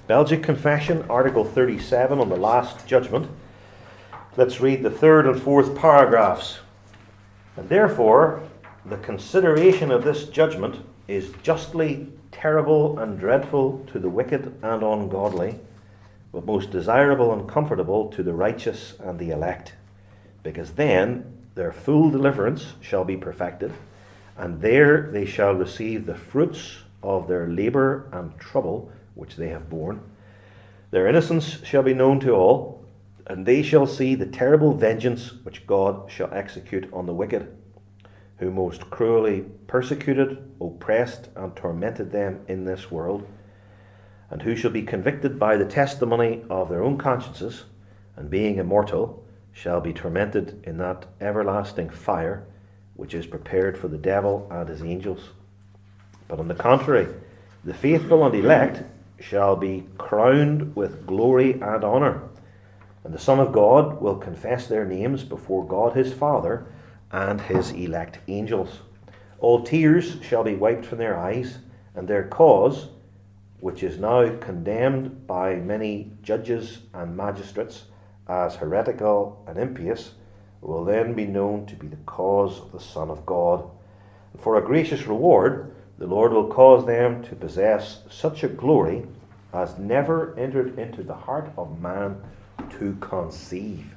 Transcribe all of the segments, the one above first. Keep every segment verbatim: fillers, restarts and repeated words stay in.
Belgic Confession, Article thirty-seven on the Last Judgment. Let's read the third and fourth paragraphs. And therefore, the consideration of this judgment is justly terrible and dreadful to the wicked and ungodly, but most desirable and comfortable to the righteous and the elect, because then their full deliverance shall be perfected, and there they shall receive the fruits of their labour and trouble which they have borne. Their innocence shall be known to all, and they shall see the terrible vengeance which God shall execute on the wicked, who most cruelly persecuted, oppressed, and tormented them in this world, and who shall be convicted by the testimony of their own consciences, and being immortal, shall be tormented in that everlasting fire which is prepared for the devil and his angels. But on the contrary, the faithful and elect shall be crowned with glory and honour, and the Son of God will confess their names before God his Father and his elect angels. All tears shall be wiped from their eyes, and their cause, which is now condemned by many judges and magistrates as heretical and impious, will then be known to be the cause of the Son of God. And for a gracious reward, the Lord will cause them to possess such a glory as never entered into the heart of man to conceive.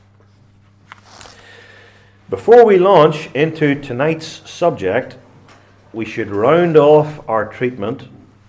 Before we launch into tonight's subject, we should round off our treatment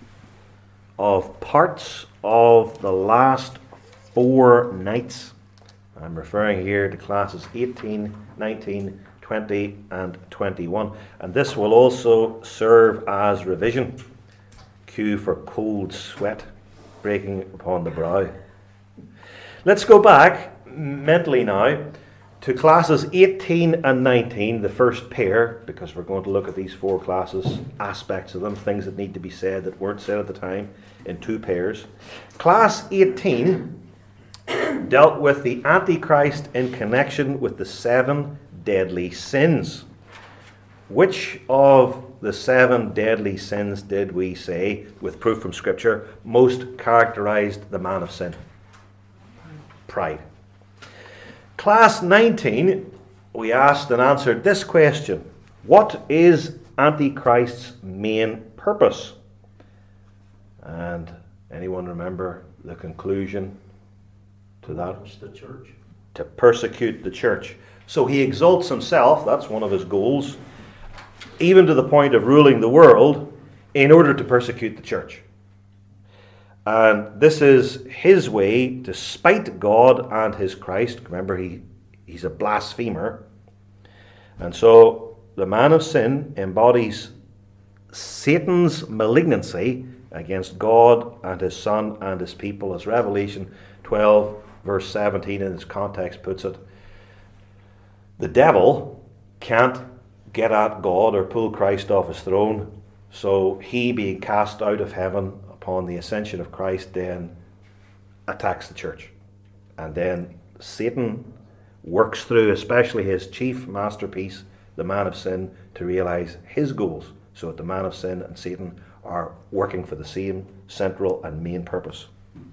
of parts of the last four nights. I'm referring here to classes eighteen, nineteen, twenty and twenty-one. And this will also serve as revision. Cue for cold sweat breaking upon the brow. Let's go back mentally now to classes eighteen and nineteen, the first pair, because we're going to look at these four classes, aspects of them, things that need to be said that weren't said at the time, in two pairs. Class eighteen dealt with the Antichrist in connection with the seven deadly sins. Which of the seven deadly sins did we say, with proof from Scripture, most characterized the man of sin? Pride. Class nineteen, we asked and answered this question: what is Antichrist's main purpose? And anyone remember the conclusion to that? The church. To persecute the church. So he exalts himself, that's one of his goals, even to the point of ruling the world in order to persecute the church. And this is his way to spite God and his Christ. Remember, he, he's a blasphemer. And so the man of sin embodies Satan's malignancy against God and his Son and his people, as Revelation twelve, verse seventeen in its context puts it. The devil can't get at God or pull Christ off his throne, so he, being cast out of heaven upon the ascension of Christ, then attacks the church. And then Satan works through, especially his chief masterpiece, the man of sin, to realize his goals, so that the man of sin and Satan are working for the same central and main purpose.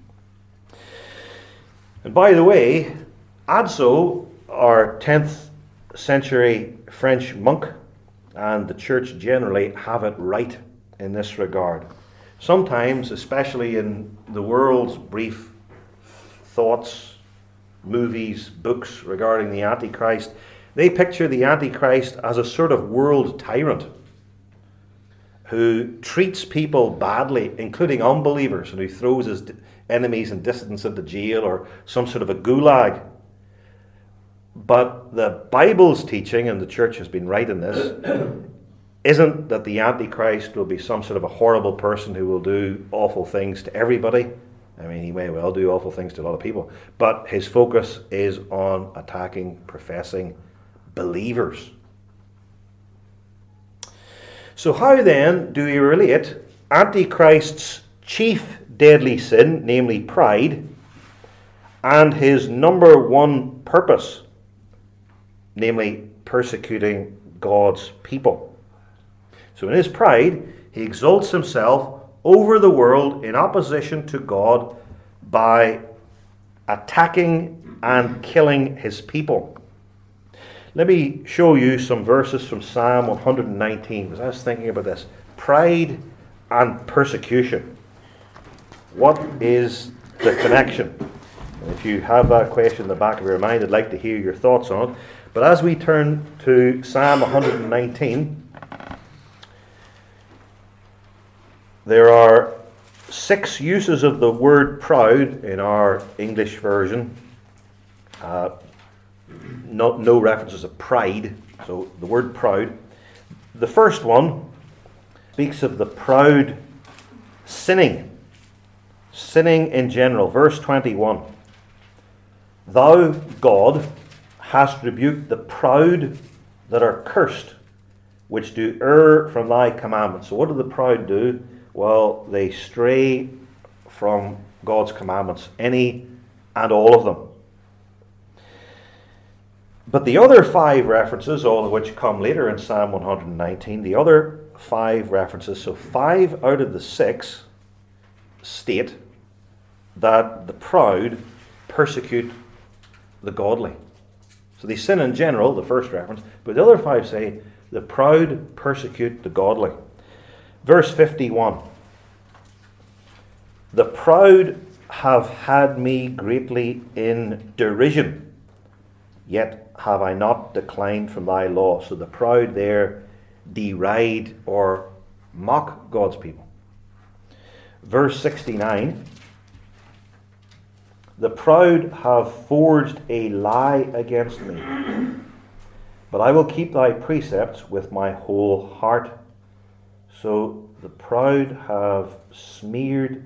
And by the way, Adso, our tenth century French monk, and the church generally have it right in this regard. Sometimes, especially in the world's brief thoughts, movies, books regarding the Antichrist, they picture the Antichrist as a sort of world tyrant who treats people badly, including unbelievers, and who throws his enemies and dissidents into jail or some sort of a gulag. But the Bible's teaching, and the church has been right in this, isn't that the Antichrist will be some sort of a horrible person who will do awful things to everybody. I mean, he may well do awful things to a lot of people, but his focus is on attacking professing believers. So how then do we relate Antichrist's chief deadly sin, namely pride, and his number one purpose, namely persecuting God's people? So in his pride, he exalts himself over the world in opposition to God by attacking and killing his people. Let me show you some verses from Psalm one nineteen, because I was thinking about this. Pride and persecution. What is the connection? And if you have that question in the back of your mind, I'd like to hear your thoughts on it. But as we turn to Psalm one nineteen, there are six uses of the word proud in our English version. Uh, no, no references of pride, so the word proud. The first one speaks of the proud sinning. Sinning in general. Verse twenty-one. Thou, God, hast rebuked the proud that are cursed, which do err from thy commandments. So what do the proud do? Well, they stray from God's commandments, any and all of them. But the other five references, all of which come later in Psalm one nineteen, the other five references, so five out of the six state that the proud persecute the godly. So they sin in general, the first reference, but the other five say the proud persecute the godly. Verse fifty-one. The proud have had me greatly in derision, yet have I not declined from thy law. So the proud there deride or mock God's people. Verse sixty-nine. The proud have forged a lie against me, but I will keep thy precepts with my whole heart. So the proud have smeared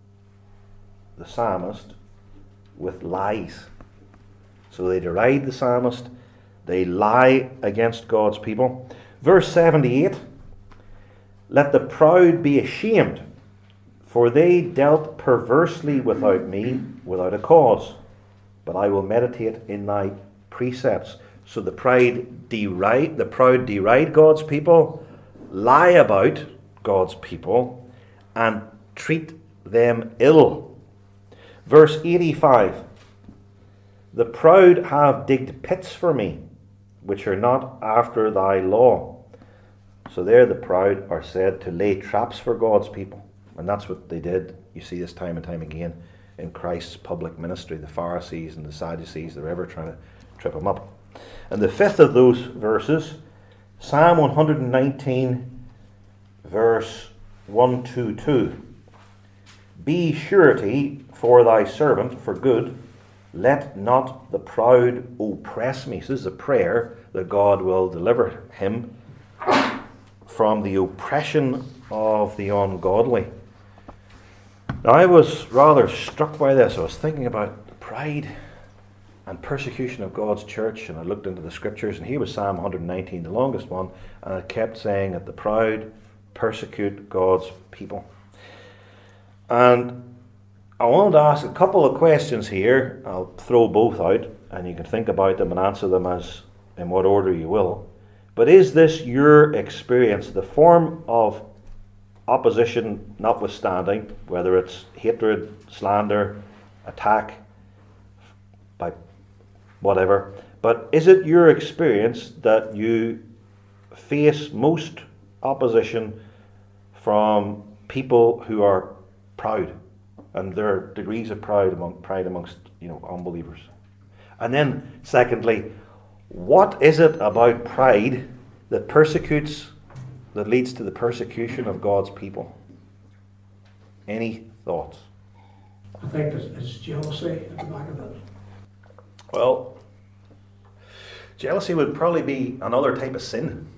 the psalmist with lies. So they deride the psalmist, they lie against God's people. Verse seventy-eight. Let the proud be ashamed, for they dealt perversely without me, without a cause. But I will meditate in thy precepts. So the pride deride, the proud deride God's people, lie about God's people, and treat them ill. Verse eighty-five. The proud have digged pits for me, which are not after thy law. So there the proud are said to lay traps for God's people. And that's what they did. You see this time and time again in Christ's public ministry. The Pharisees and the Sadducees, they're ever trying to trip him up. And the fifth of those verses, Psalm one nineteen, verse one to two. Be surety for thy servant for good. Let not the proud oppress me. So this is a prayer that God will deliver him from the oppression of the ungodly. Now, I was rather struck by this. I was thinking about the pride and persecution of God's church, and I looked into the scriptures, and here was Psalm one nineteen, the longest one, and it kept saying that the proud persecute God's people. And I wanted to ask a couple of questions here. I'll throw both out, and you can think about them and answer them as in what order you will. But is this your experience, the form of opposition notwithstanding, whether it's hatred, slander, attack, by whatever, but is it your experience that you face most opposition from people who are proud, and there are degrees of pride among pride amongst you know unbelievers? And then secondly, what is it about pride that persecutes, that leads to the persecution of God's people? Any thoughts? I think it's, it's jealousy at the back of it. Well, jealousy would probably be another type of sin.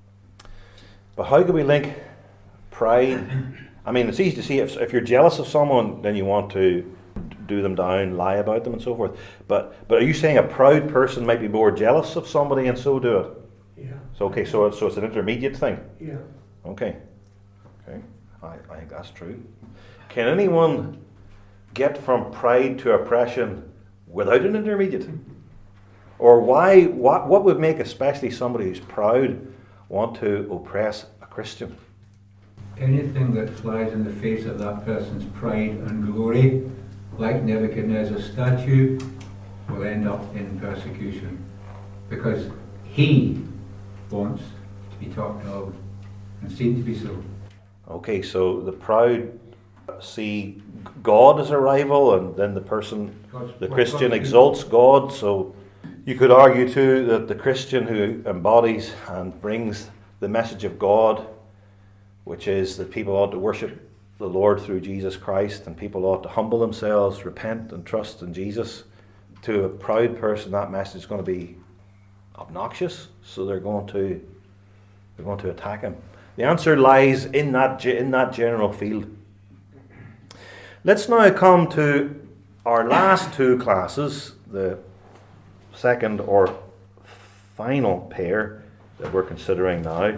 But how can we link pride? I mean, it's easy to see if, if you're jealous of someone, then you want to do them down, lie about them and so forth. But but are you saying a proud person might be more jealous of somebody and so do it? Yeah. So okay, so it's, so it's an intermediate thing? Yeah. Okay. Okay. I, I think that's true. Can anyone get from pride to oppression without an intermediate? Or why? What, what would make especially somebody who's proud want to oppress a Christian? anything that flies in the face of that person's pride and glory, like Nebuchadnezzar's statue, will end up in persecution, because he wants to be talked of and seen to be so. Okay, so the proud see God as a rival, and then the person, God's, the what Christian God exalts God. So you could argue too that the Christian who embodies and brings the message of God, which is that people ought to worship the Lord through Jesus Christ, and people ought to humble themselves, repent and trust in Jesus, to a proud person that message is going to be obnoxious, so they're going to they're going to attack him. The answer lies in that in that general field. Let's now come to our last two classes, the second or final pair that we're considering now.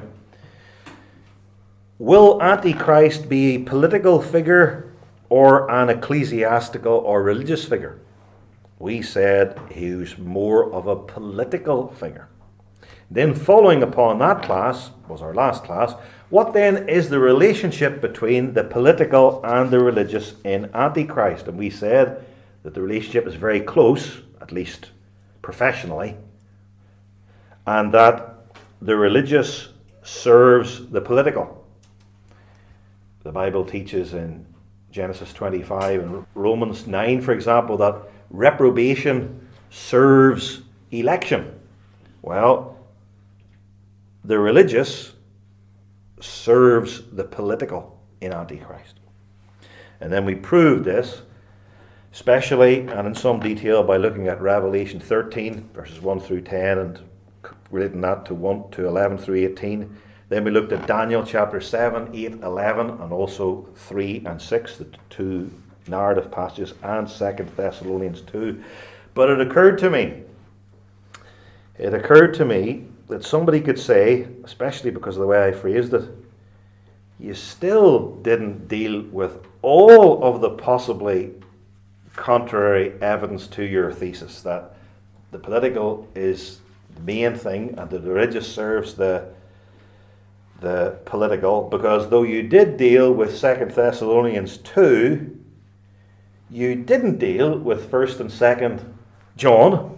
Will Antichrist be a political figure or an ecclesiastical or religious figure? We said he was more of a political figure. Then following upon that class, was our last class, what then is the relationship between the political and the religious in Antichrist? And we said that the relationship is very close, at least professionally, and that the religious serves the political. The Bible teaches in Genesis twenty-five and Romans nine, for example, that reprobation serves election. Well, the religious serves the political in Antichrist. And then we proved this, especially and in some detail, by looking at Revelation thirteen, verses one through ten, and relating that to one to eleven through eighteen. Then we looked at Daniel chapter seven, eight, eleven, and also three and six, the two narrative passages, and Second Thessalonians two. But it occurred to me, it occurred to me that somebody could say, especially because of the way I phrased it, you still didn't deal with all of the possibly contrary evidence to your thesis, that the political is the main thing and the religious serves the the political, because though you did deal with Second Thessalonians two, you didn't deal with First and Second John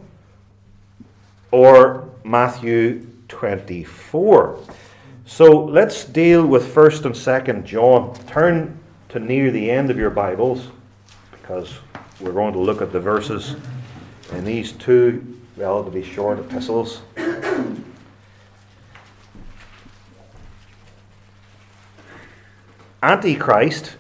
or Matthew twenty-four. So let's deal with First and Second John. Turn to near the end of your Bibles, because we're going to look at the verses in these two relatively short epistles. Antichrist,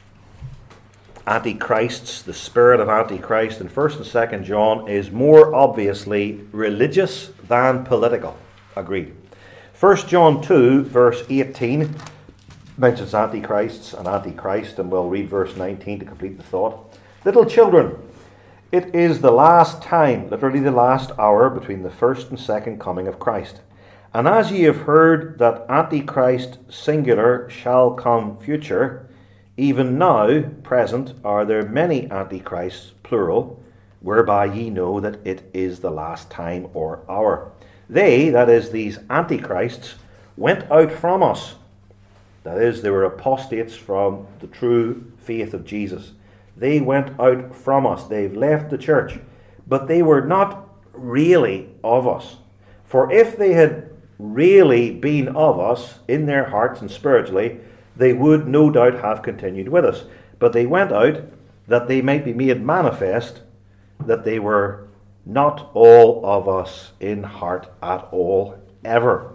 Antichrists, the spirit of Antichrist in First and Second John is more obviously religious than political. Agreed. First John two, verse eighteen, mentions Antichrists and Antichrist, and we'll read verse nineteen to complete the thought. Little children, it is the last time, literally the last hour, between the first and second coming of Christ. And as ye have heard that Antichrist singular shall come future, even now, present, are there many Antichrists, plural, whereby ye know that it is the last time or hour. They, that is, these Antichrists, went out from us. That is, they were apostates from the true faith of Jesus. They went out from us. They've left the church. But they were not really of us. For if they had really been of us in their hearts and spiritually, they would no doubt have continued with us. But they went out that they might be made manifest that they were not all of us in heart at all, ever.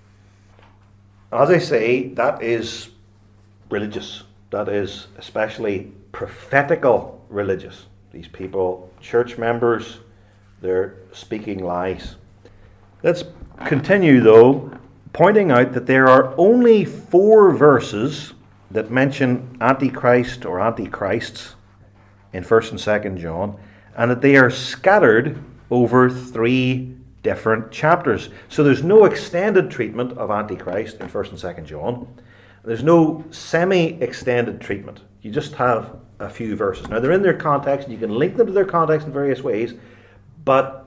As I say, that is religious. That is especially prophetical religious. These people, church members, they're speaking lies. Let's continue, though, pointing out that there are only four verses that mention Antichrist or Antichrists in First and Second John, and that they are scattered over three different chapters. So there's no extended treatment of Antichrist in First and Second John. There's no semi-extended treatment. You just have a few verses. Now, they're in their context, and you can link them to their context in various ways, but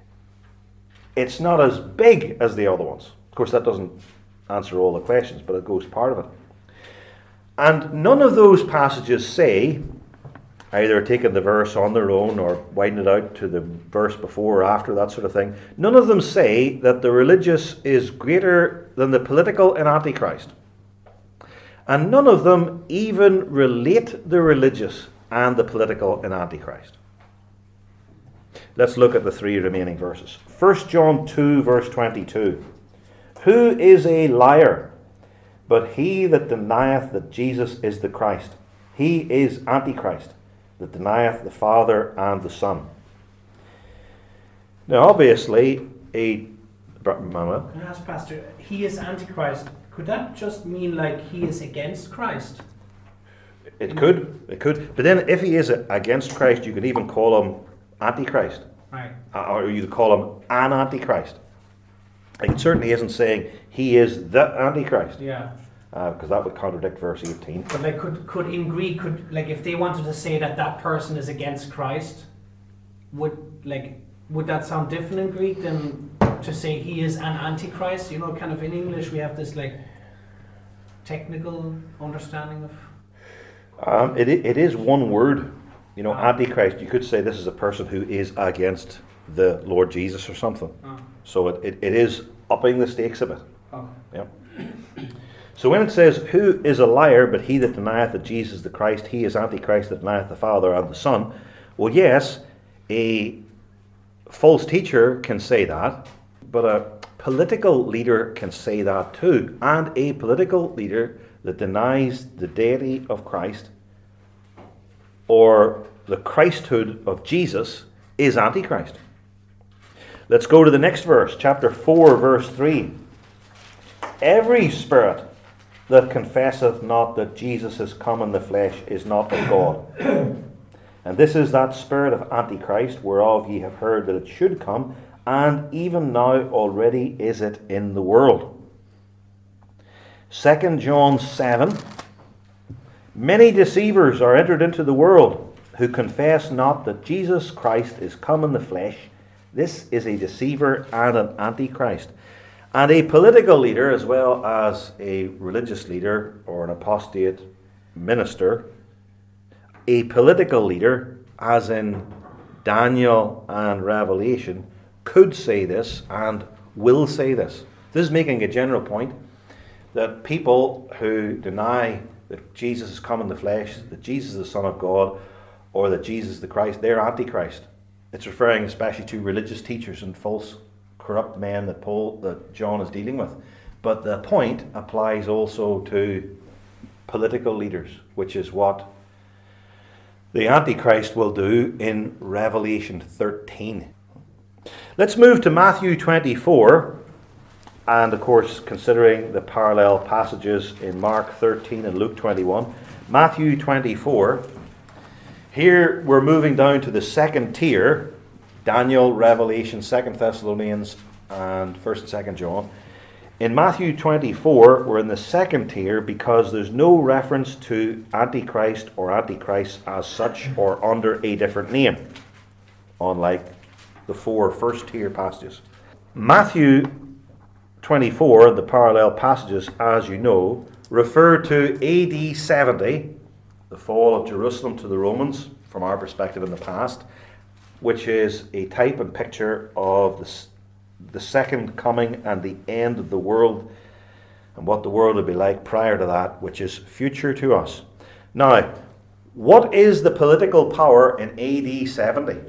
it's not as big as the other ones. Of course, that doesn't answer all the questions, but it goes part of it. And none of those passages say, either taking the verse on their own or widening it out to the verse before or after, that sort of thing. None of them say that the religious is greater than the political in Antichrist. And none of them even relate the religious and the political in Antichrist. Let's look at the three remaining verses. First John two, verse twenty-two. Who is a liar, but he that denieth that Jesus is the Christ? He is Antichrist, that denieth the Father and the Son. Now, obviously, a... Manuel? Can I ask, Pastor, he is Antichrist. Could that just mean like he is against Christ? It could, it could. But then if he is against Christ, you could even call him Antichrist. Right. Or you could call him an Antichrist. Like, it certainly isn't saying he is the Antichrist. Yeah. Because uh, that would contradict verse eighteen. But like, could could in Greek, could like if they wanted to say that that person is against Christ, would like would that sound different in Greek than to say he is an Antichrist? You know, kind of in English we have this like technical understanding of. Um, it it is one word. You know, Oh. Antichrist. You could say this is a person who is against the Lord Jesus or something. Oh. So it, it, it is upping the stakes a bit. Okay. Yeah. So when it says, who is a liar, but he that denieth that Jesus is the Christ, he is Antichrist that denieth the Father and the Son. Well, yes, a false teacher can say that, but a political leader can say that too. And a political leader that denies the deity of Christ or the Christhood of Jesus is Antichrist. Let's go to the next verse, chapter four, verse three. Every spirit that confesseth not that Jesus is come in the flesh is not of God. And this is that spirit of Antichrist, whereof ye have heard that it should come, and even now already is it in the world. Second John seven. Many deceivers are entered into the world, who confess not that Jesus Christ is come in the flesh. This is a deceiver and an Antichrist. And a political leader, as well as a religious leader or an apostate minister, a political leader, as in Daniel and Revelation, could say this and will say this. This is making a general point that people who deny that Jesus has come in the flesh, that Jesus is the Son of God, or that Jesus is the Christ, they're Antichrist. It's referring especially to religious teachers and false corrupt men that Paul, that John is dealing with. But the point applies also to political leaders, which is what the Antichrist will do in Revelation thirteen. Let's move to Matthew twenty-four, and of course considering the parallel passages in Mark thirteen and Luke twenty-one. Matthew twenty-four, here we're moving down to the second tier, Daniel, Revelation, Second Thessalonians, and First and Second John. In Matthew twenty-four, we're in the second tier because there's no reference to Antichrist or Antichrist as such or under a different name, unlike the four first tier passages. Matthew twenty-four, the parallel passages, as you know, refer to A D seventy, the fall of Jerusalem to the Romans, from our perspective in the past, which is a type and picture of the, the second coming and the end of the world, and what the world will be like prior to that, which is future to us. Now, what is the political power in A D seventy?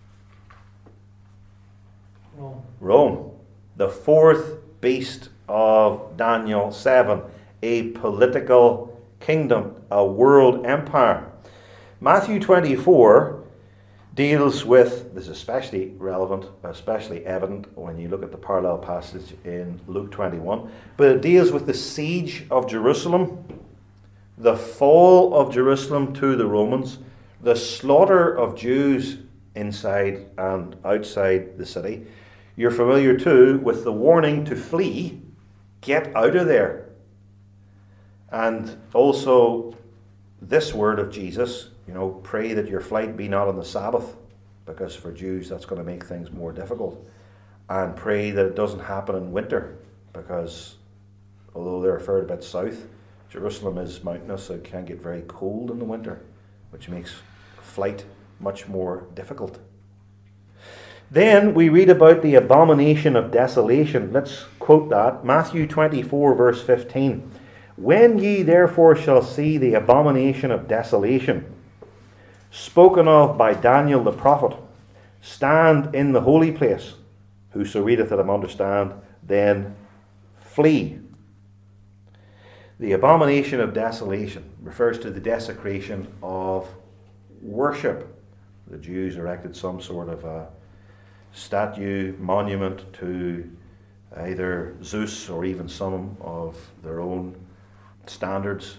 Rome. Rome, the fourth beast of Daniel seven, a political kingdom, a world empire. Matthew twenty-four deals with, this is especially relevant, especially evident when you look at the parallel passage in Luke twenty-one, but it deals with the siege of Jerusalem, the fall of Jerusalem to the Romans, the slaughter of Jews inside and outside the city. You're familiar too with the warning to flee, get out of there. And also this word of Jesus, you know, pray that your flight be not on the Sabbath, because for Jews that's going to make things more difficult. And pray that it doesn't happen in winter, because although they're a fair bit south, Jerusalem is mountainous, so it can get very cold in the winter, which makes flight much more difficult. Then we read about the abomination of desolation. Let's quote that. Matthew twenty-four, verse fifteen. When ye therefore shall see the abomination of desolation, spoken of by Daniel the prophet, stand in the holy place. Whoso readeth let him understand, then flee. The abomination of desolation refers to the desecration of worship. The Jews erected some sort of a statue, monument to either Zeus or even some of their own standards.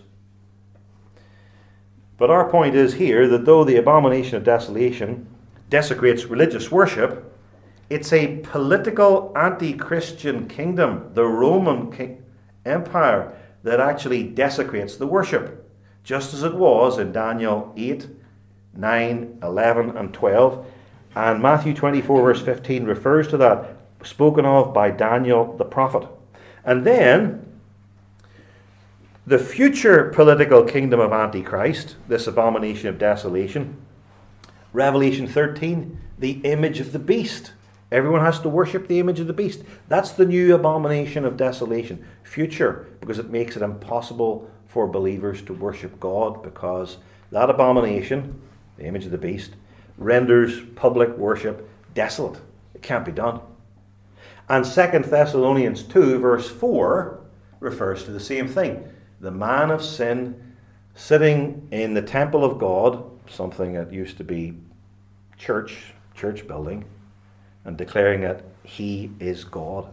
But our point is here that though the abomination of desolation desecrates religious worship, it's a political anti-Christian kingdom, the Roman king- Empire, that actually desecrates the worship, just as it was in Daniel eight, nine, eleven and twelve. And Matthew twenty-four verse fifteen refers to that, spoken of by Daniel the prophet. And then the future political kingdom of Antichrist, this abomination of desolation, Revelation thirteen, the image of the beast. Everyone has to worship the image of the beast. That's the new abomination of desolation, future, because it makes it impossible for believers to worship God, because that abomination, the image of the beast, renders public worship desolate. It can't be done. And Second Thessalonians two, verse four, refers to the same thing. The man of sin sitting in the temple of God, something that used to be church, church building, and declaring that he is God.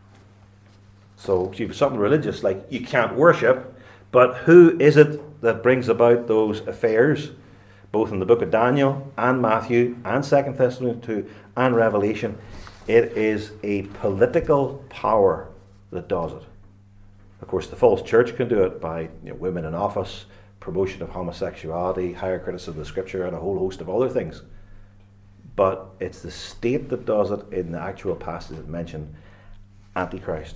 So you've something religious, like you can't worship, but who is it that brings about those affairs, both in the book of Daniel and Matthew and Second Thessalonians two and Revelation? It is a political power that does it. Of course, the false church can do it by, you know, women in office, promotion of homosexuality, higher criticism of the scripture, and a whole host of other things. But it's the state that does it in the actual passage that mentioned Antichrist.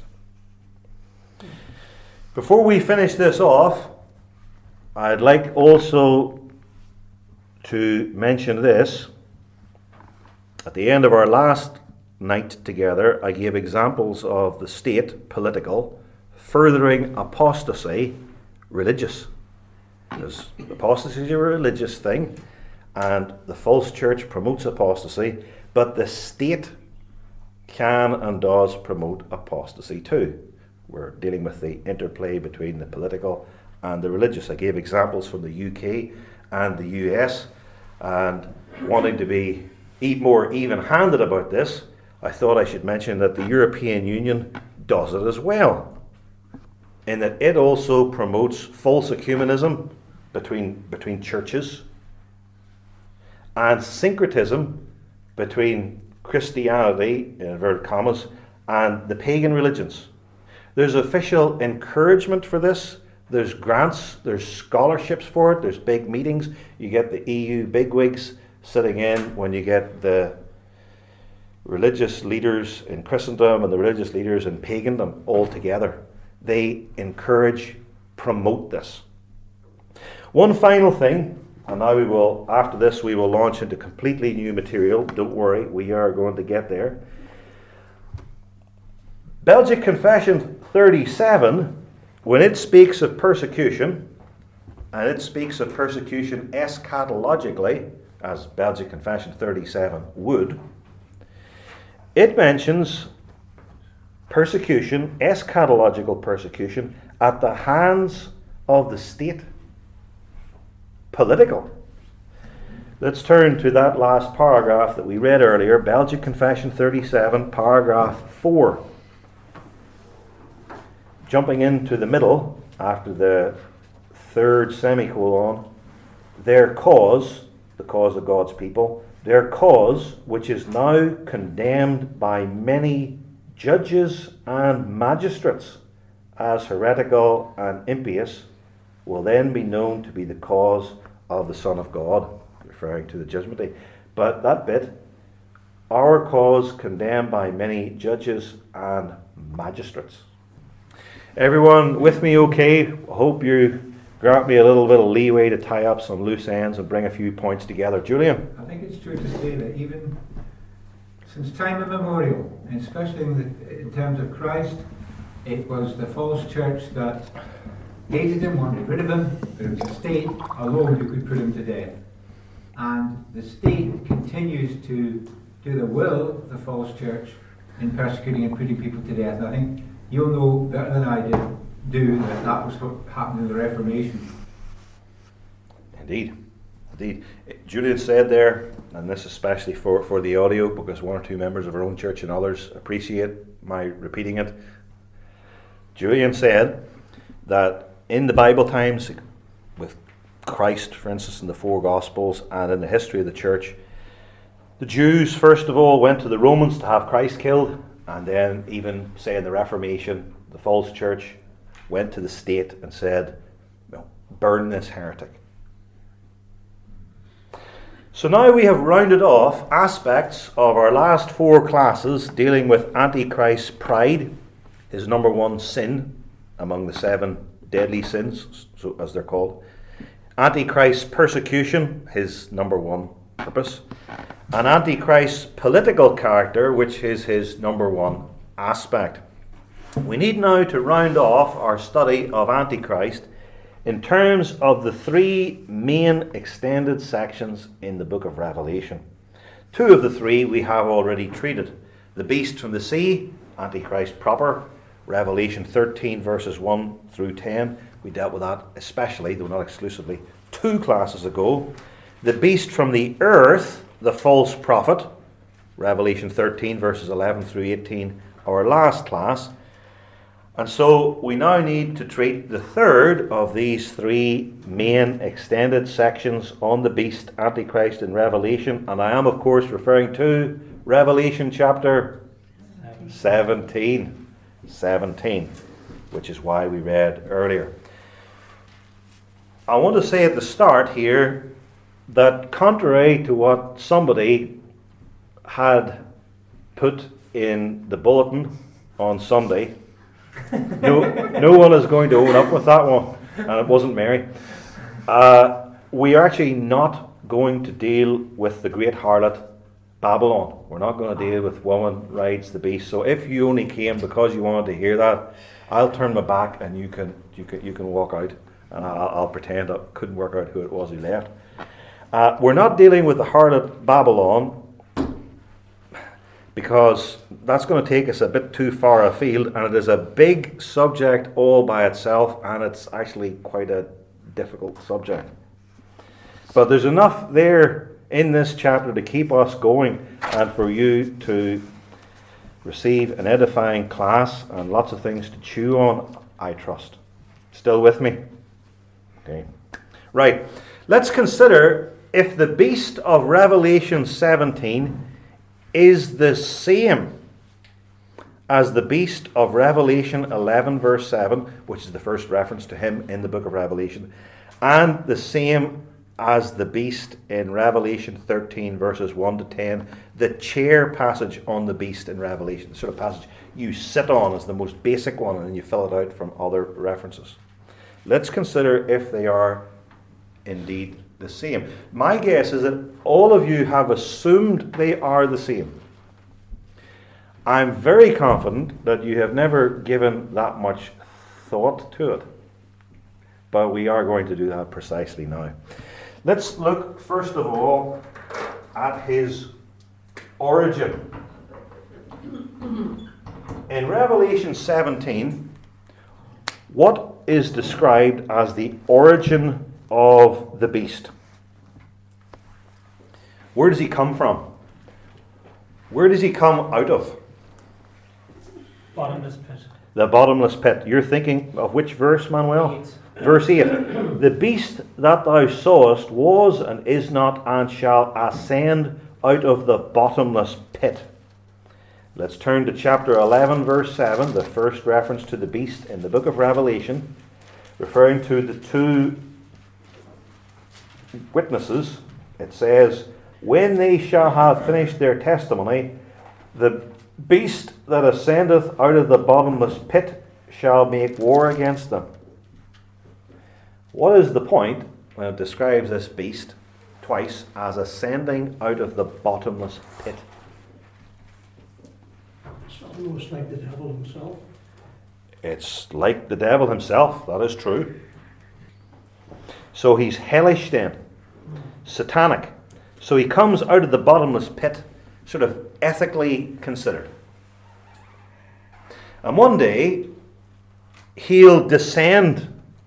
Before we finish this off, I'd like also to mention this. At the end of our last night together, I gave examples of the state, political, furthering apostasy, religious. Because apostasy is a religious thing, and the false church promotes apostasy, but the state can and does promote apostasy too. We're dealing with the interplay between the political and the religious. I gave examples from the U K and the U S, and wanting to be more even-handed about this, I thought I should mention that the European Union does it as well, in that it also promotes false ecumenism between, between churches, and syncretism between Christianity, in inverted commas, and the pagan religions. There's official encouragement for this. There's grants, there's scholarships for it, there's big meetings. You get the E U bigwigs sitting in when you get the religious leaders in Christendom and the religious leaders in pagandom all together. They encourage, promote this. One final thing, and now we will, after this, we will launch into completely new material. Don't worry, we are going to get there. Belgic Confession thirty-seven, when it speaks of persecution, and it speaks of persecution eschatologically, as Belgic Confession thirty-seven would, it mentions persecution, eschatological persecution, at the hands of the state. Political. Let's turn to that last paragraph that we read earlier, Belgic Confession thirty-seven, paragraph four. Jumping into the middle, after the third semicolon, their cause, the cause of God's people, their cause, which is now condemned by many judges and magistrates as heretical and impious, will then be known to be the cause of the Son of God, referring to the judgment day. But that bit, our cause condemned by many judges and magistrates. Everyone with me okay? I hope you grant me a little bit of leeway to tie up some loose ends and bring a few points together. Julian? I think it's true to say that even since time immemorial, and especially in, the, in terms of Christ, it was the false church that hated him, wanted rid of him, but it was the state alone who could put him to death. And the state continues to do the will of the false church in persecuting and putting people to death. And I think you'll know better than I did, do that that was what happened in the Reformation. Indeed. Indeed. Julian said there, and this especially for, for the audio, because one or two members of our own church and others appreciate my repeating it. Julian said that in the Bible times, with Christ, for instance, in the four Gospels, and in the history of the church, the Jews, first of all, went to the Romans to have Christ killed, and then even, say, in the Reformation, the false church went to the state and said, well, burn this heretic. So now we have rounded off aspects of our last four classes dealing with Antichrist's pride, his number one sin among the seven deadly sins, so as they're called. Antichrist's persecution, his number one purpose. And Antichrist's political character, which is his number one aspect. We need now to round off our study of Antichrist in terms of the three main extended sections in the book of Revelation. Two of the three we have already treated. The beast from the sea, Antichrist proper, Revelation thirteen verses one through ten. We dealt with that especially, though not exclusively, two classes ago. The beast from the earth, the false prophet, Revelation thirteen verses eleven through eighteen, our last class. And so we now need to treat the third of these three main extended sections on the beast, Antichrist, in Revelation. And I am, of course, referring to Revelation chapter seventeen. seventeen, which is why we read earlier. I want to say at the start here that contrary to what somebody had put in the bulletin on Sunday, no, no one is going to own up with that one, and it wasn't Mary. Uh, we are actually not going to deal with the great harlot Babylon. We're not going to deal with woman rides the beast. So if you only came because you wanted to hear that, I'll turn my back and you can you can you can walk out, and I'll, I'll pretend I couldn't work out who it was who left. Uh, we're not dealing with the harlot Babylon, because that's going to take us a bit too far afield, and it is a big subject all by itself, and it's actually quite a difficult subject. But there's enough there in this chapter to keep us going and for you to receive an edifying class and lots of things to chew on, I trust. Still with me? Okay. Right. Let's consider if the beast of Revelation seventeen is the same as the beast of Revelation eleven verse seven, which is the first reference to him in the book of Revelation, and the same as the beast in Revelation thirteen verses one to ten, the chair passage on the beast in Revelation, the sort of passage you sit on is the most basic one, and then you fill it out from other references. Let's consider if they are indeed the same. My guess is that all of you have assumed they are the same. I'm very confident that you have never given that much thought to it. But we are going to do that precisely now. Let's look first of all at his origin. In Revelation seventeen, what is described as the origin of the beast? Where does he come from? Where does he come out of? Bottomless pit. The bottomless pit. You're thinking of which verse, Manuel? Eight. Verse eight. The beast that thou sawest was and is not and shall ascend out of the bottomless pit. Let's turn to chapter eleven, verse seven, the first reference to the beast in the book of Revelation, referring to the two witnesses. It says, when they shall have finished their testimony, the beast that ascendeth out of the bottomless pit shall make war against them. What is the point when it describes this beast twice as ascending out of the bottomless pit? It's almost like the devil himself. It's like the devil himself, that is true. So he's hellish then, satanic. So he comes out of the bottomless pit, sort of ethically considered. And one day, he'll descend,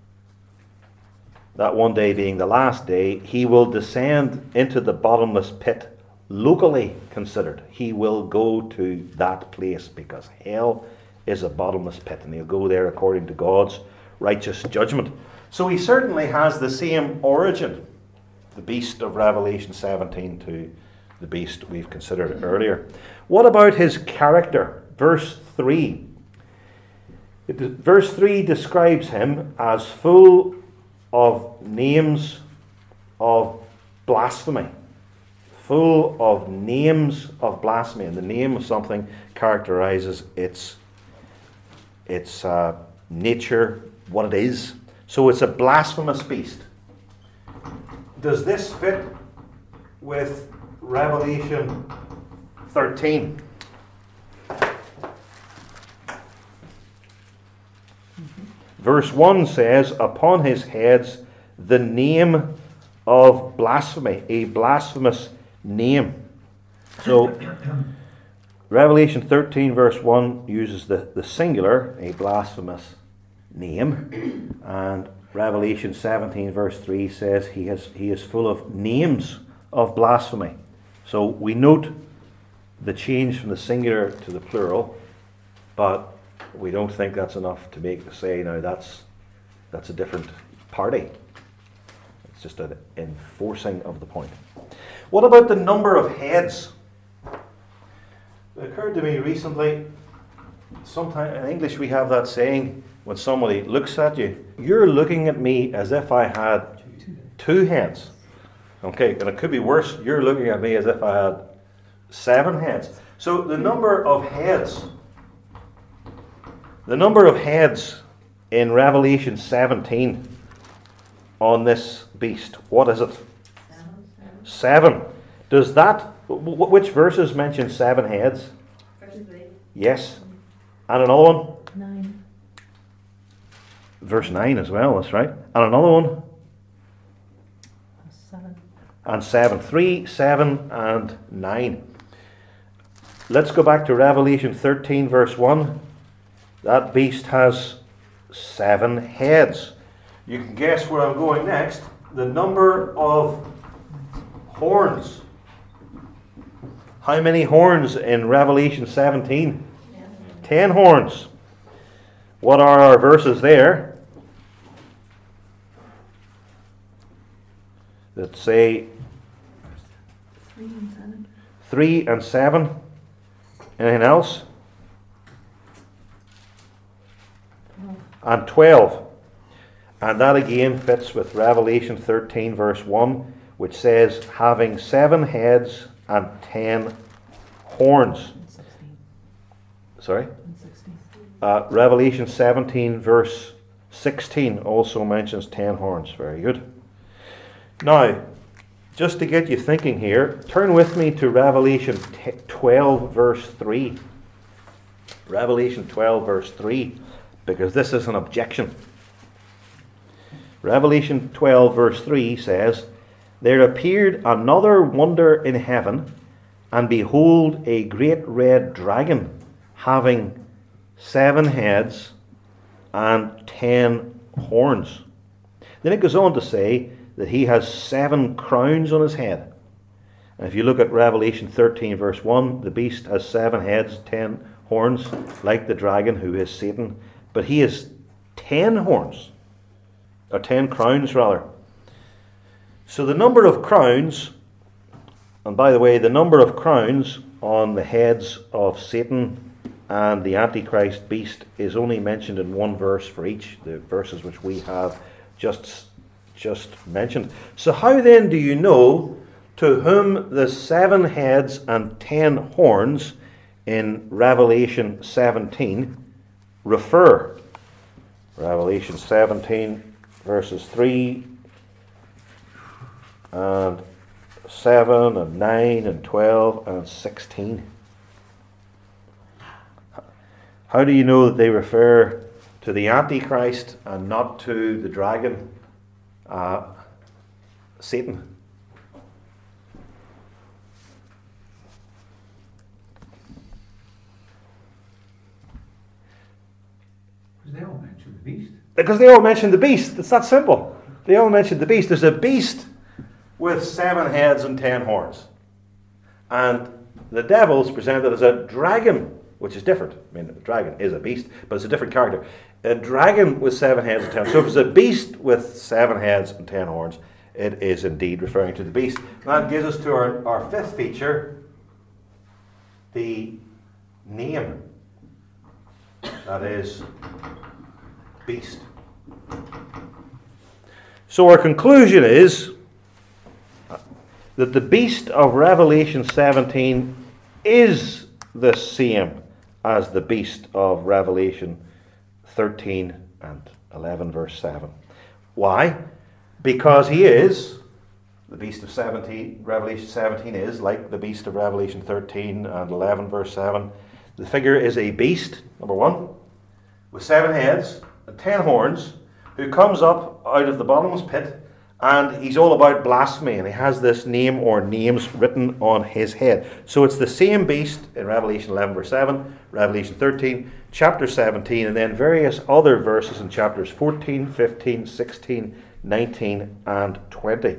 that one day being the last day, he will descend into the bottomless pit, locally considered. He will go to that place because hell is a bottomless pit, and he'll go there according to God's righteous judgment. So he certainly has the same origin, the beast of Revelation seventeen, to the beast we've considered earlier. What about his character? Verse three. It, verse three describes him as full of names of blasphemy. Full of names of blasphemy. And the name of something characterizes its, its uh, nature, what it is. So it's a blasphemous beast. Does this fit with Revelation thirteen? Verse one says, upon his heads the name of blasphemy, a blasphemous name. So Revelation thirteen verse one uses the, the singular, a blasphemous name, and Revelation seventeen verse three says he has he is full of names of blasphemy. So we note the change from the singular to the plural, but we don't think that's enough to make say now that's that's a different party. It's just an enforcing of the point. What about the number of heads? It occurred to me recently, sometimes in English we have that saying, when somebody looks at you, you're looking at me as if I had two heads. Okay, and it could be worse, you're looking at me as if I had seven heads. So the number of heads, the number of heads in Revelation seventeen on this beast, what is it? Seven. Seven. Does that, which verses mention seven heads? Verse three. Yes. And another one? Nine. Verse nine as well, that's right. And another one? Seven. And seven. Three, seven, and nine. Let's go back to Revelation thirteen, verse one. That beast has seven heads. You can guess where I'm going next. The number of horns. How many horns in Revelation seventeen? Yeah. Ten horns. What are our verses there that say Three and seven. three and seven? Anything else? Twelve. And twelve. And that again fits with Revelation thirteen verse one, which says, having seven heads and ten horns. And sixteen. Sorry? And sixteen. Uh, Revelation seventeen verse sixteen also mentions ten horns. Very good. Now, just to get you thinking here, turn with me to Revelation twelve verse three. Revelation twelve verse three, because this is an objection. Revelation twelve verse three says, there appeared another wonder in heaven, and behold, a great red dragon, having seven heads and ten horns. Then it goes on to say that he has seven crowns on his head. And if you look at Revelation thirteen verse one, the beast has seven heads, ten horns, like the dragon who is Satan. But he has ten horns, or ten crowns rather. So the number of crowns, and by the way, the number of crowns on the heads of Satan and the Antichrist beast is only mentioned in one verse for each, the verses which we have just, just mentioned. So how then do you know to whom the seven heads and ten horns in Revelation seventeen refer? Revelation seventeen, verses three and seven and nine and twelve and sixteen. How do you know that they refer to the Antichrist and not to the dragon, uh, Satan? Because they all mention the beast. Because they all mention the beast. It's that simple. They all mention the beast. There's a beast with seven heads and ten horns. And the devil's presented as a dragon, which is different. I mean, a dragon is a beast, but it's a different character. A dragon with seven heads and ten. So if it's a beast with seven heads and ten horns, it is indeed referring to the beast. And that gives us to our, our fifth feature, the name. That is beast. So our conclusion is that the beast of Revelation seventeen is the same as the beast of Revelation thirteen and eleven, verse seven. Why? Because he is, the beast of seventeen, Revelation seventeen is like the beast of Revelation thirteen and eleven, verse seven. The figure is a beast, number one, with seven heads and ten horns, who comes up out of the bottomless pit, and he's all about blasphemy, and he has this name or names written on his head. So it's the same beast in Revelation eleven, verse seven, Revelation thirteen, chapter seventeen, and then various other verses in chapters fourteen, fifteen, sixteen, nineteen, and twenty.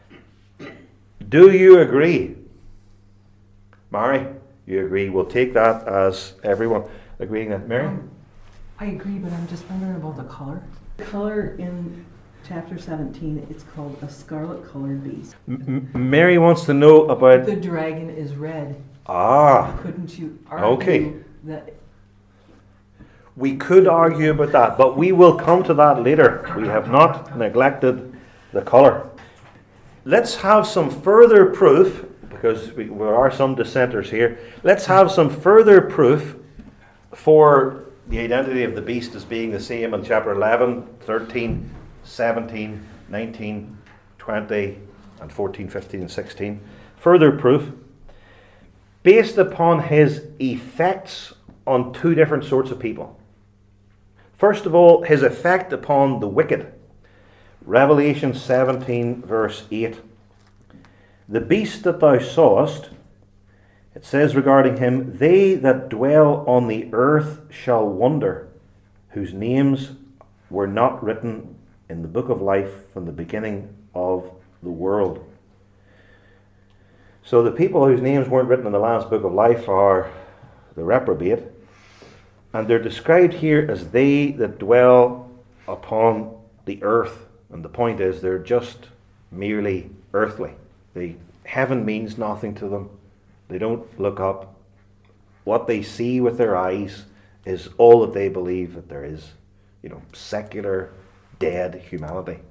Do you agree? Mary, you agree? We'll take that as everyone agreeing that. Mary? Um, I agree, but I'm just wondering about the color. The color in chapter seventeen, it's called a scarlet colored beast. M- Mary wants to know about... The dragon is red. Ah, Couldn't you argue okay. that? We could argue about that, but we will come to that later. We have not neglected the colour. Let's have some further proof, because we, there are some dissenters here. Let's have some further proof for the identity of the beast as being the same in chapter eleven, thirteen, seventeen, nineteen, twenty, and fourteen, fifteen, and sixteen. Further proof based upon his effects on two different sorts of people. First of all, his effect upon the wicked. Revelation seventeen, verse eight. The beast that thou sawest, it says regarding him, they that dwell on the earth shall wonder, whose names were not written in the book of life from the beginning of the world. So the people whose names weren't written in the Lamb's book of life are the reprobate, and they're described here as they that dwell upon the earth. And the point is, they're just merely earthly. They, heaven means nothing to them. They don't look up. What they see with their eyes is all that they believe that there is. You know, secular, dead humanity.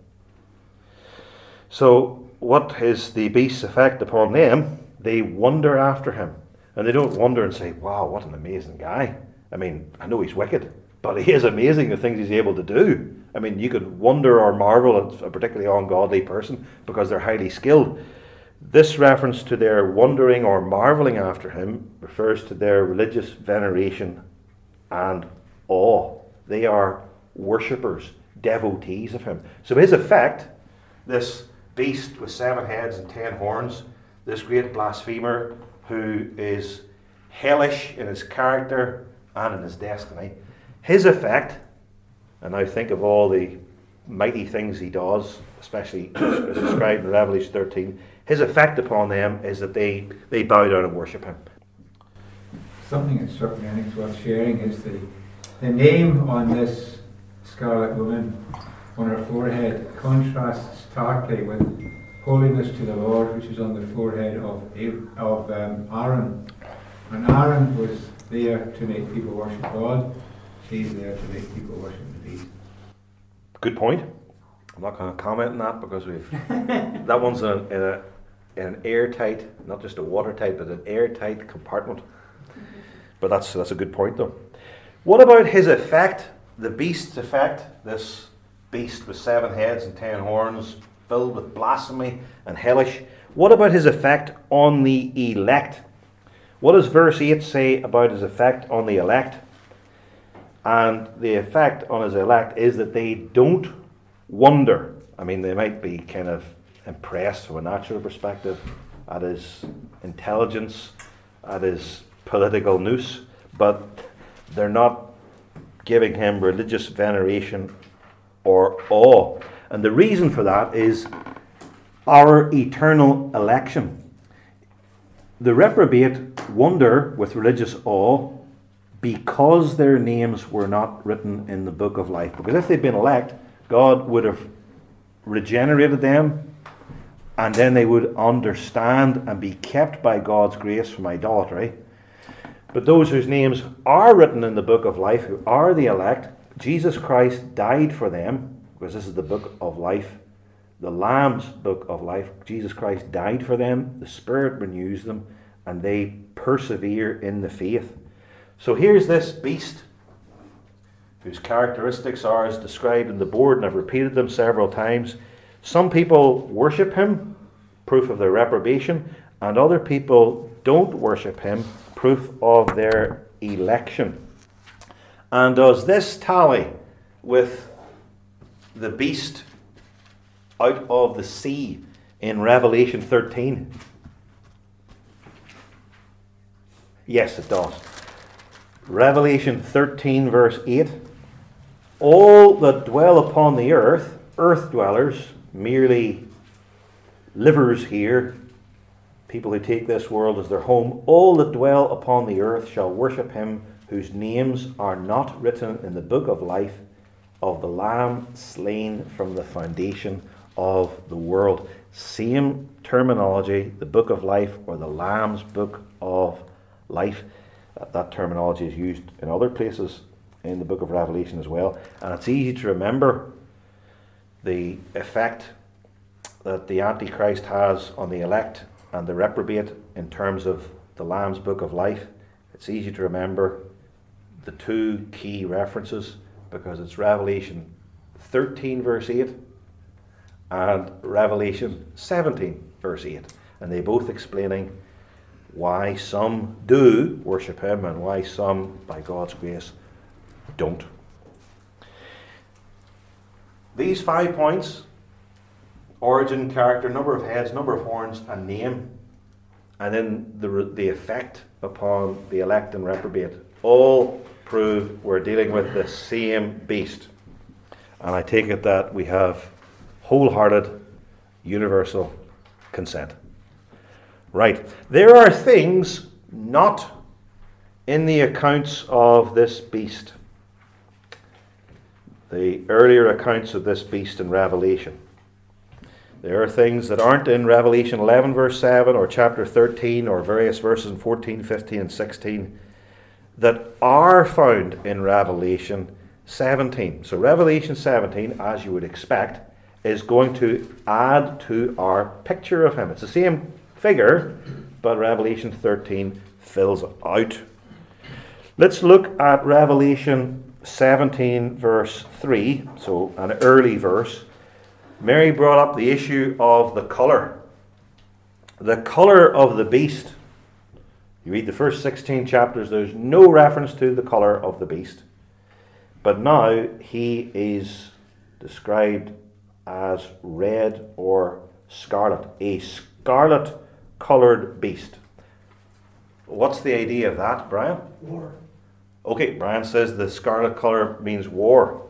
So, what is the beast's effect upon them? They wonder after him. And they don't wonder and say, wow, what an amazing guy. I mean, I know he's wicked, but he is amazing, the things he's able to do. I mean, you could wonder or marvel at a particularly ungodly person because they're highly skilled. This reference to their wondering or marveling after him refers to their religious veneration and awe. They are worshippers, devotees of him. So his effect, this beast with seven heads and ten horns, this great blasphemer who is hellish in his character and in his destiny, his effect, and now think of all the mighty things he does, especially as described in Revelation thirteen, his effect upon them is that they, they bow down and worship him. Something that struck me, I think is worth sharing, is the, the name on this scarlet woman on her forehead contrasts starkly with holiness to the Lord, which is on the forehead of, of um, Aaron. And Aaron was there to make people worship God. She's there to make people worship the beast. Good point. I'm not going to comment on that because we've that one's in, a, in, a, in an airtight, not just a watertight, but an airtight compartment. But that's that's a good point, though. What about his effect the beast's effect, this beast with seven heads and ten horns, filled with blasphemy and hellish, what about his effect on the elect? What does verse eight say about his effect on the elect? And the effect on his elect is that they don't wonder. I mean, they might be kind of impressed from a natural perspective at his intelligence, at his political nous, but they're not giving him religious veneration or awe. And the reason for that is our eternal election. The reprobate wonder with religious awe because their names were not written in the book of life. Because if they'd been elect, God would have regenerated them, and then they would understand and be kept by God's grace from idolatry. But those whose names are written in the book of life, who are the elect, Jesus Christ died for them, because this is the book of life, the Lamb's book of life. Jesus Christ died for them, the Spirit renews them, and they persevere in the faith. So here's this beast, whose characteristics are as described in the board, and I've repeated them several times. Some people worship him, proof of their reprobation, and other people don't worship him, proof of their election. And does this tally with the beast out of the sea in Revelation thirteen? Yes, it does. Revelation thirteen, verse eight. All that dwell upon the earth, earth dwellers, merely livers here, people who take this world as their home, all that dwell upon the earth shall worship him whose names are not written in the book of life of the Lamb slain from the foundation of the world. Same terminology, the book of life or the Lamb's book of life. That terminology is used in other places in the book of Revelation as well. And it's easy to remember the effect that the Antichrist has on the elect and the reprobate in terms of the Lamb's book of life. It's easy to remember the two key references because it's Revelation thirteen verse eight and Revelation seventeen verse eight. And they both explaining why some do worship him and why some, by God's grace, don't. These five points, origin, character, number of heads, number of horns, and name, and then the, the effect upon the elect and reprobate, all prove we're dealing with the same beast. And I take it that we have wholehearted, universal consent. Right. There are things not in the accounts of this beast. The earlier accounts of this beast in Revelation. There are things that aren't in Revelation eleven verse seven or chapter thirteen or various verses in fourteen, fifteen and sixteen that are found in Revelation seventeen. So Revelation seventeen, as you would expect, is going to add to our picture of him. It's the same figure, but Revelation thirteen fills it out. Let's look at Revelation seventeen verse three, so an early verse. Mary brought up the issue of the colour. The colour of the beast. You read the first sixteen chapters, there's no reference to the colour of the beast. But now he is described as red or scarlet, a scarlet coloured beast. What's the idea of that, Brian? War. Okay, Brian says the scarlet colour means war.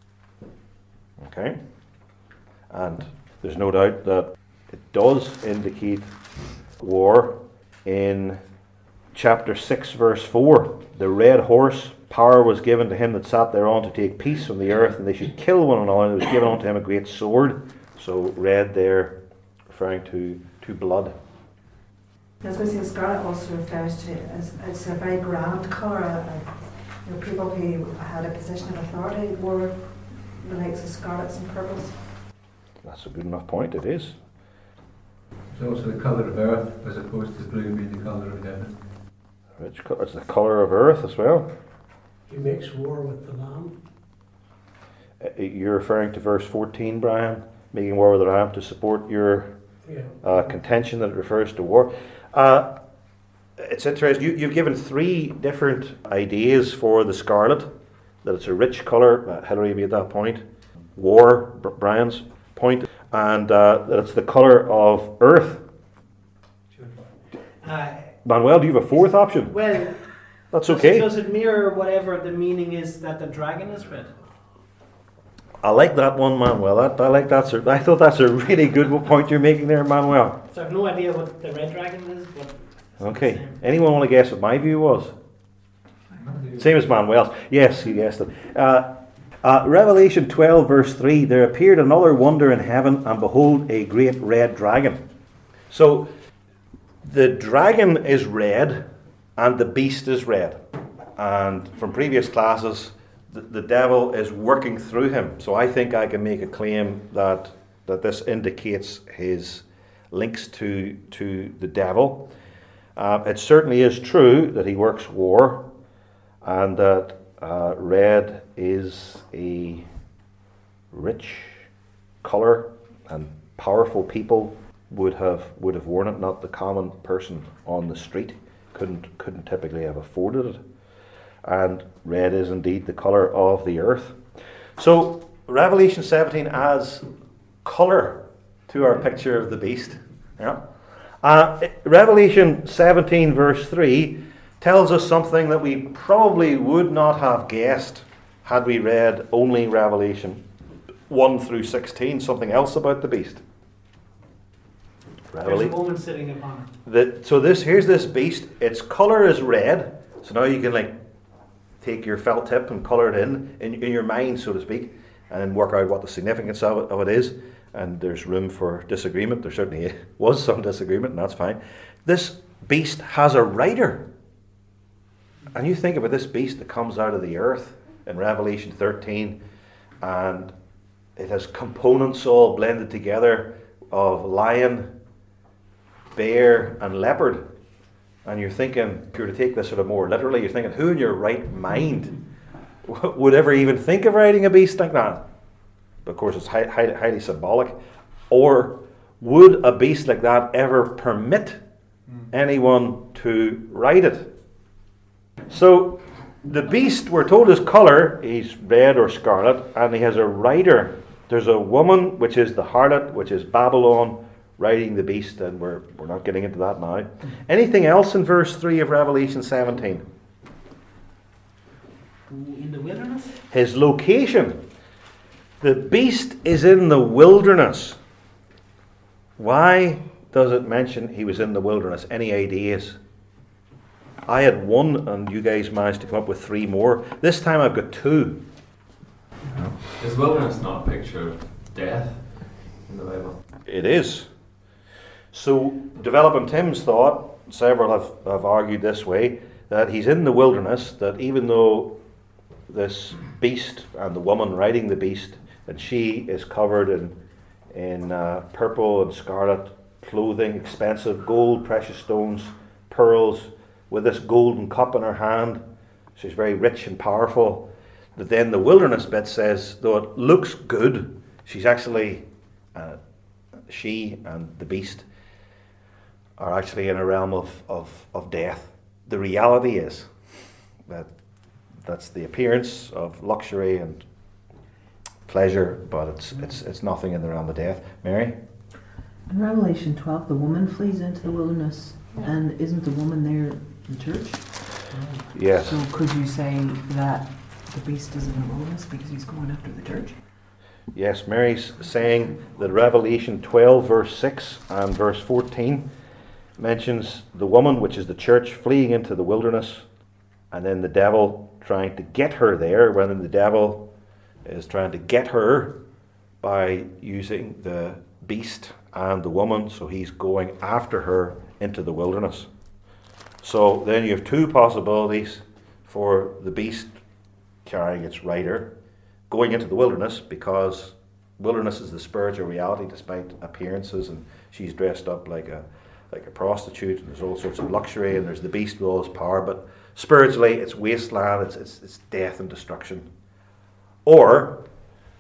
Okay. And there's no doubt that it does indicate war. In chapter six, verse four, the red horse, power was given to him that sat thereon to take peace from the earth, and they should kill one another, and it was given unto him a great sword. So red there, referring to, to blood. I was going to say scarlet also refers to as it's a very grand colour. Uh, you know, people who had a position of authority wore the likes of scarlets and purples. That's a good enough point, it is. It's also the colour of earth as opposed to blue being the colour of heaven. It's the colour of earth as well. He makes war with the Lamb. Uh, You're referring to verse fourteen, Brian, making war with the ram to support your Yeah. uh, contention that it refers to war. Uh, it's interesting, you, you've given three different ideas for the scarlet, that it's a rich colour, uh, Hilary made that point, war, Br- Brian's point, and uh, that it's the colour of earth. Uh, Manuel, do you have a fourth option? well, That's does, okay. does it mirror whatever the meaning is that the dragon is red? I like that one, Manuel. That, I like that. Sir. I thought that's a really good point you're making there, Manuel. So I have no idea what the red dragon is, but it's Okay. the same. Anyone want to guess what my view was? Same as Manuel's. Yes, he guessed it. Uh, uh, Revelation twelve, verse three, there appeared another wonder in heaven, and behold, a great red dragon. So, the dragon is red, and the beast is red. And from previous classes, the, the devil is working through him. So I think I can make a claim that, that this indicates his links to, to the devil. Uh, it certainly is true that he works war, and that uh, red is a rich colour, and powerful people would have would have worn it. Not the common person on the street couldn't couldn't typically have afforded it. And red is indeed the colour of the earth. So Revelation seventeen adds colour to our picture of the beast. Yeah. Uh, Revelation seventeen verse three tells us something that we probably would not have guessed had we read only Revelation one through sixteen, something else about the beast. There's a Revelation. woman sitting upon it. The, so this here's this beast. Its colour is red. So now you can like take your felt tip and colour it in, in in your mind, so to speak, and then work out what the significance of it, of it is. And there's room for disagreement. There certainly was some disagreement, and that's fine. This beast has a rider. And you think about this beast that comes out of the earth in Revelation thirteen, and it has components all blended together of lion, bear, and leopard. And you're thinking, if you were to take this sort of more literally, you're thinking, who in your right mind would ever even think of riding a beast like that? But of course, it's high, high, highly symbolic. Or would a beast like that ever permit anyone to ride it? So, the beast, we're told his colour, he's red or scarlet, and he has a rider. There's a woman, which is the harlot, which is Babylon, riding the beast, and we're, we're not getting into that now. Anything else in verse three of Revelation seventeen? In the wilderness? His location. The beast is in the wilderness. Why does it mention he was in the wilderness? Any ideas? I had one, and you guys managed to come up with three more. This time I've got two. Is wilderness not a picture of death in the Bible? It is. So, developing Tim's thought, several have, have argued this way, that he's in the wilderness, that even though this beast and the woman riding the beast, and she is covered in, in uh, purple and scarlet clothing, expensive gold, precious stones, pearls, with this golden cup in her hand, she's very rich and powerful. But then the wilderness bit says, though it looks good, she's actually, uh, she and the beast are actually in a realm of, of, of death. The reality is that that's the appearance of luxury and pleasure, but it's it's it's nothing in the realm of death. Mary? In Revelation twelve, the woman flees into the wilderness, and isn't the woman there the church? Yes. So could you say that the beast is in the wilderness because he's going after the church? Yes, Mary's saying that Revelation twelve, verse six and verse fourteen mentions the woman, which is the church, fleeing into the wilderness, and then the devil trying to get her there, when the devil is trying to get her by using the beast and the woman, so he's going after her into the wilderness. So then you have two possibilities for the beast carrying its rider going into the wilderness, because wilderness is the spiritual reality despite appearances, and she's dressed up like a like a prostitute, and there's all sorts of luxury, and there's the beast with all his power, but spiritually it's wasteland, it's it's, it's death and destruction. Or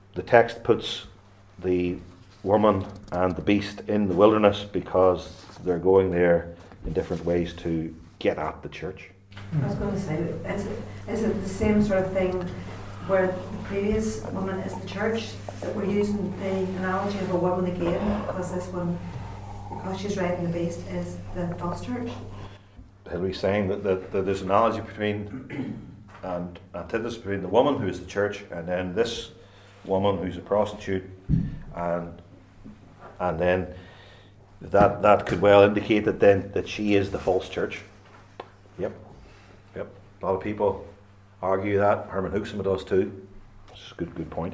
the text puts the woman and the beast in the wilderness because they're going there in different ways to get at the church. I was going to say, is it, is it the same sort of thing where the previous woman is the church, that we're using the analogy of a woman again, because this one, because she's riding the beast, is the false church? Hillary's saying that, that, that there's an analogy between and antithesis between the woman who is the church and then this woman who's a prostitute, and and then that that could well indicate that then that she is the false church. Yep, yep. A lot of people argue that. Herman Hoeksema does too. It's a good good point.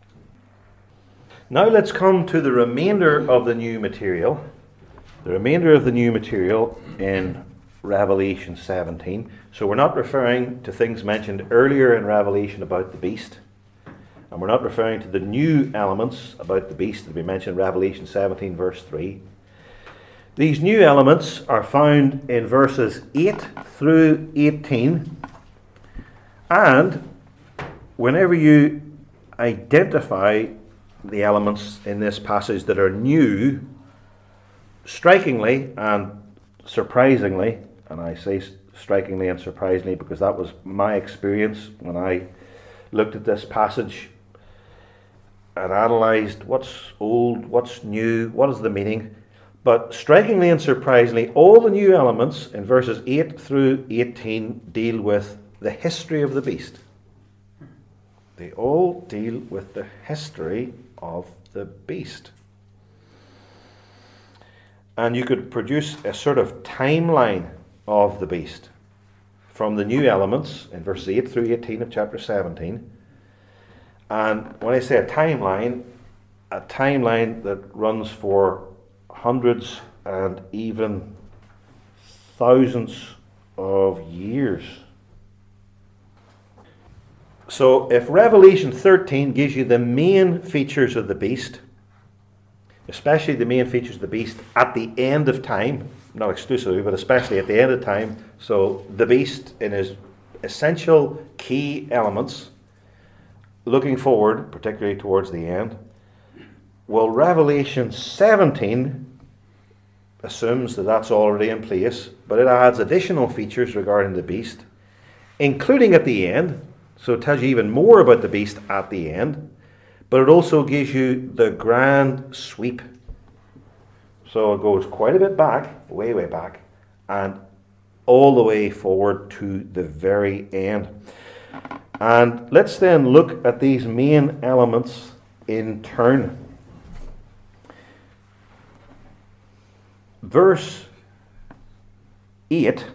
Now let's come to the remainder of the new material. The remainder of the new material in Revelation seventeen. So we're not referring to things mentioned earlier in Revelation about the beast, and we're not referring to the new elements about the beast that we mentioned in Revelation seventeen verse three. These new elements are found in verses eight through eighteen, and whenever you identify the elements in this passage that are new, strikingly and surprisingly, and I say strikingly and surprisingly because that was my experience when I looked at this passage and analysed what's old, what's new, what is the meaning. But strikingly and surprisingly, all the new elements in verses eight through eighteen deal with the history of the beast. They all deal with the history of the beast. And you could produce a sort of timeline of the beast from the new elements in verses eight through eighteen of chapter seventeen. And when I say a timeline, a timeline that runs for hundreds and even thousands of years. So if Revelation thirteen gives you the main features of the beast, especially the main features of the beast at the end of time, not exclusively, but especially at the end of time, so the beast in his essential key elements, looking forward, particularly towards the end, well, Revelation seventeen assumes that that's already in place, but it adds additional features regarding the beast, including at the end. So it tells you even more about the beast at the end, but it also gives you the grand sweep. So it goes quite a bit back, way, way back, and all the way forward to the very end. And let's then look at these main elements in turn. Verse eight,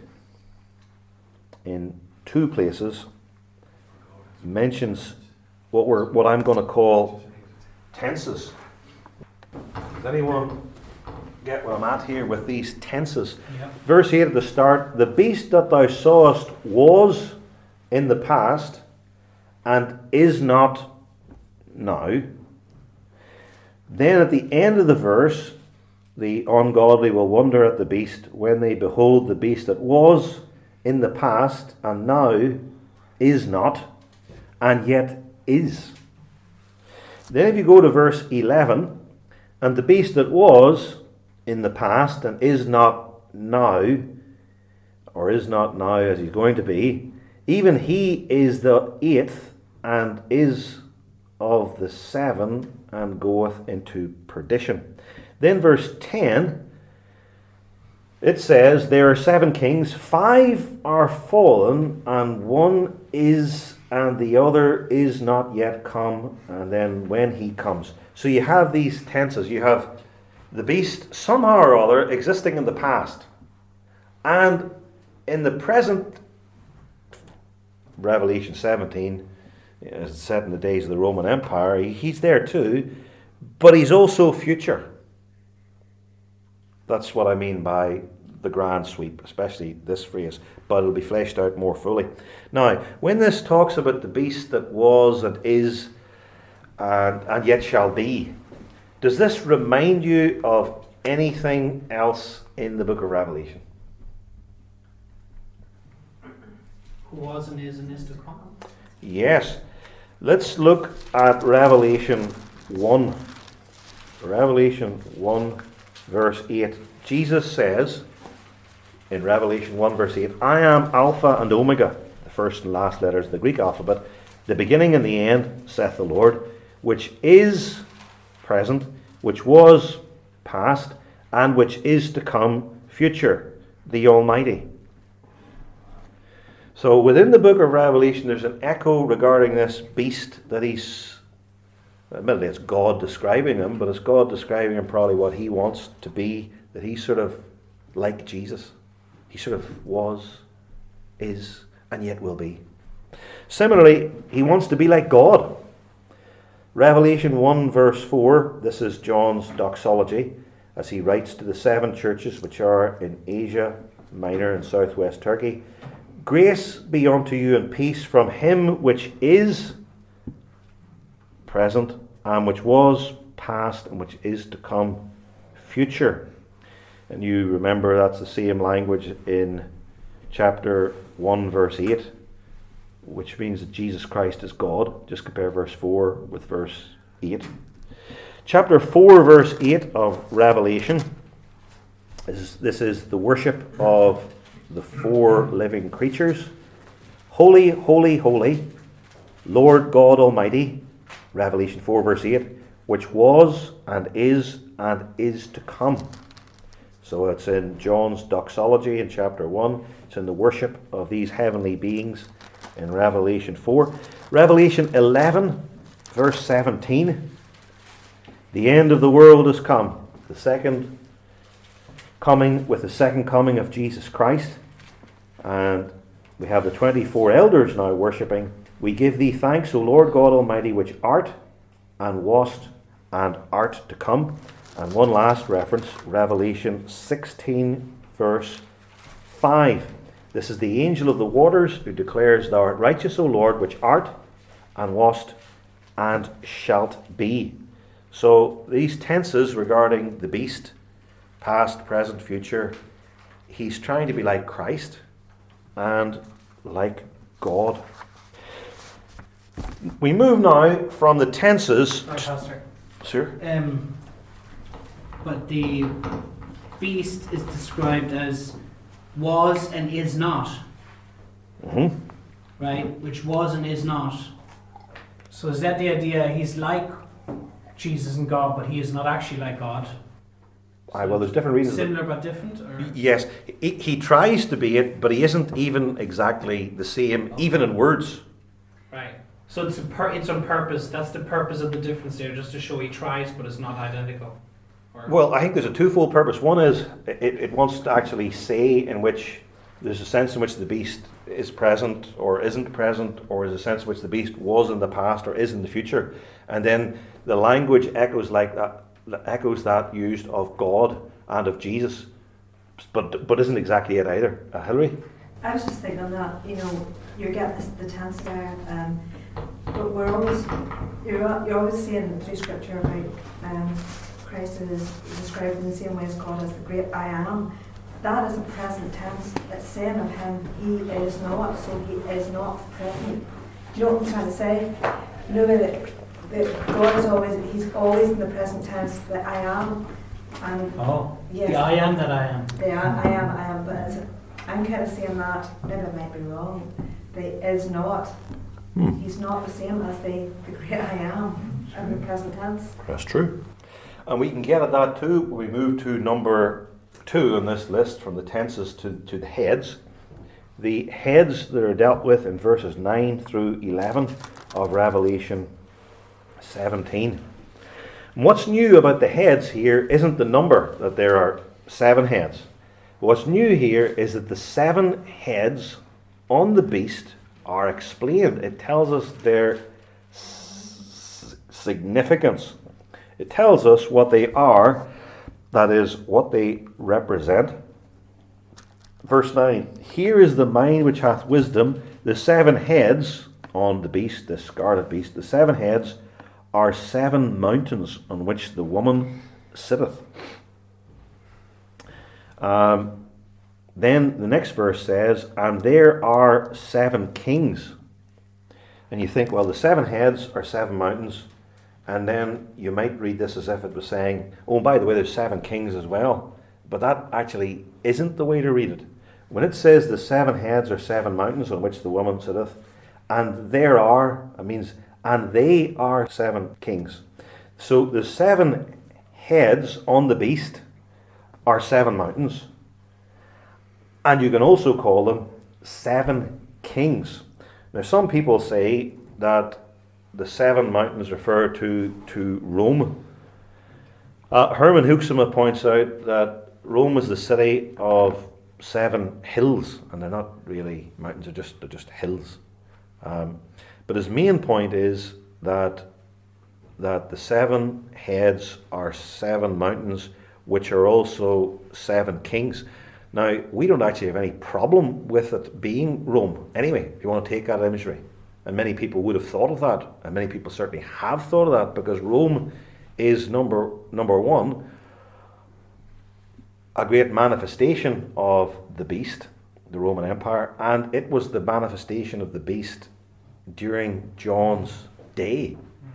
in two places, mentions what we're what I'm going to call tenses. Does anyone get what I'm at here with these tenses? Yeah. Verse eight at the start, the beast that thou sawest was in the past and is not now. Then at the end of the verse, the ungodly will wonder at the beast when they behold the beast that was in the past and now is not, and yet is. Then if you go to verse eleven, and the beast that was in the past and is not now, or is not now as he's going to be, even he is the eighth and is of the seven and goeth into perdition. Then verse ten, it says, there are seven kings, five are fallen, and one is, and the other is not yet come, and then when he comes. So you have these tenses. You have the beast somehow or other existing in the past, and in the present. Revelation seventeen, as it's set in the days of the Roman Empire, he's there too, but he's also future. That's what I mean by the grand sweep, especially this phrase, but it'll be fleshed out more fully. Now, when this talks about the beast that was and is and, and yet shall be, does this remind you of anything else in the book of Revelation? Who was and is and is to come. Yes. Let's look at Revelation one. Revelation one, verse eight. Jesus says in Revelation one, verse eight, I am Alpha and Omega, the first and last letters of the Greek alphabet, the beginning and the end, saith the Lord, which is present, which was past, and which is to come, future, the Almighty. So within the book of Revelation, there's an echo regarding this beast that he's, admittedly it's God describing him, but it's God describing him probably what he wants to be, that he's sort of like Jesus. He sort of was, is, and yet will be. Similarly, he wants to be like God. Revelation one, verse four, this is John's doxology, as he writes to the seven churches which are in Asia Minor and southwest Turkey. Grace be unto you and peace from him which is present, and which was past, and which is to come, future. And you remember that's the same language in chapter one, verse eight, which means that Jesus Christ is God. Just compare verse four with verse eight. Chapter four, verse eight of Revelation, is, this is the worship of the four living creatures. Holy, holy, holy, Lord God Almighty, Revelation four, verse eight, which was and is and is to come. So it's in John's doxology in chapter one. It's in the worship of these heavenly beings in Revelation four. Revelation eleven, verse seventeen. The end of the world has come. The second coming with the second coming of Jesus Christ. And we have the twenty-four elders now worshipping. We give thee thanks, O Lord God Almighty, which art and wast and art to come. And one last reference, Revelation sixteen, verse five. This is the angel of the waters who declares, Thou art righteous, O Lord, which art and wast and shalt be. So these tenses regarding the beast, past, present, future, he's trying to be like Christ and like God. We move now from the tenses. Sorry, Pastor. Sure. Um, but the beast is described as was and is not. Mm-hmm. Right? Which was and is not. So is that the idea? He's like Jesus and God, but he is not actually like God. Aye, well, there's different reasons. Similar but different? Or? Yes, he, he tries to be it, but he isn't even exactly the same, Okay. even in words. Right. So it's, a pur- it's on purpose. That's the purpose of the difference there, just to show he tries, but it's not identical. Or Well, I think there's a twofold purpose. One is it, it wants to actually say in which there's a sense in which the beast is present or isn't present, or is a sense in which the beast was in the past or is in the future. And then the language echoes like that, echoes that used of God and of Jesus, but but isn't exactly it either. Uh, Hilary? I was just thinking that, you know, you're getting this, the tense there, um, but we're always, you're, you're always seeing through scripture about um, Christ is described in the same way as God as the great I am. That is a present tense. It's saying of him, he is not, so he is not present. Do you know what I'm trying to say? You know that, that God is always, he's always in the present tense, that I am. And Oh, yes, the I am that I am. the I, I am, I am, but it's, I'm kind of saying that, maybe I might be wrong, the is not. Hmm. He's not the same as the, the great I am in the present tense. That's true. And we can get at that too when we move to number two on this list, from the tenses to, to the heads. The heads that are dealt with in verses nine through eleven of Revelation seventeen. And what's new about the heads here isn't the number, that there are seven heads. What's new here is that the seven heads on the beast are explained. It tells us their s- significance. It tells us what they are, that is, what they represent. Verse nine, here is the mind which hath wisdom. The seven heads on the beast, the scarlet beast, the seven heads are seven mountains on which the woman sitteth. Um, then the next verse says, and there are seven kings. And you think, well, the seven heads are seven mountains, and then you might read this as if it was saying, oh, by the way, there's seven kings as well. But that actually isn't the way to read it. When it says the seven heads are seven mountains on which the woman sitteth, and there are, it means, and they are seven kings. So the seven heads on the beast are seven mountains. And you can also call them seven kings. Now, some people say that the seven mountains refer to, to Rome. Uh, Herman Hoeksema points out that Rome is the city of seven hills, and they're not really mountains, they're just, they're just hills. Um, but his main point is that, that the seven heads are seven mountains, which are also seven kings. Now, we don't actually have any problem with it being Rome, anyway, if you want to take that imagery. And many people would have thought of that, and many people certainly have thought of that, because Rome is number number one, a great manifestation of the beast, the Roman Empire, and it was the manifestation of the beast during John's day.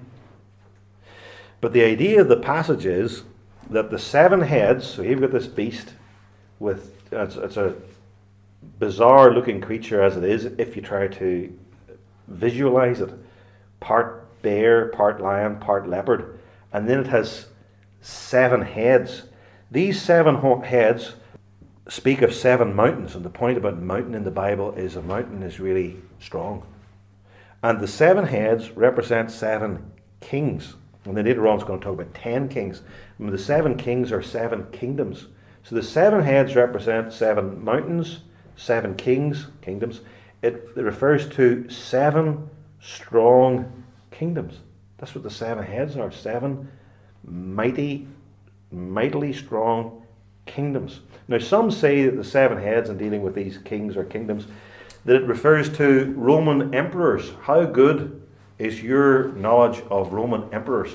But the idea of the passage is that the seven heads, so you've got this beast with, it's, it's a bizarre looking creature as it is, if you try to visualize it, part bear, part lion, part leopard, and then it has seven heads. These seven ho- heads speak of seven mountains, and the point about mountain in the Bible is a mountain is really strong. And the seven heads represent seven kings. And then later on it's going to talk about ten kings. And the seven kings are seven kingdoms. So the seven heads represent seven mountains, seven kings, kingdoms. It, it refers to seven strong kingdoms. That's what the seven heads are. Seven mighty, mightily strong kingdoms. Now, some say that the seven heads in dealing with these kings or kingdoms, that it refers to Roman emperors. How good is your knowledge of Roman emperors?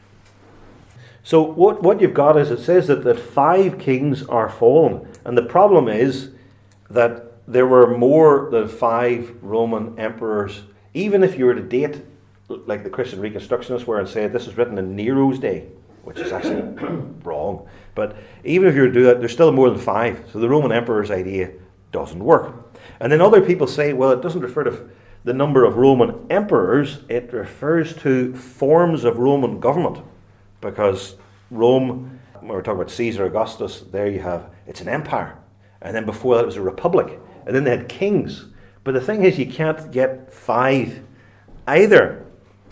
So what, what you've got is, it says that, that five kings are fallen. And the problem is that there were more than five Roman emperors. Even if you were to date, like the Christian Reconstructionists were, and say this is written in Nero's day, which is actually wrong. But even if you were to do that, there's still more than five. So the Roman emperor's idea doesn't work. And then other people say, well, it doesn't refer to the number of Roman emperors, it refers to forms of Roman government. Because Rome, when we're talking about Caesar Augustus, there you have, it's an empire. And then before that it was a republic. And then they had kings. But the thing is, you can't get five either.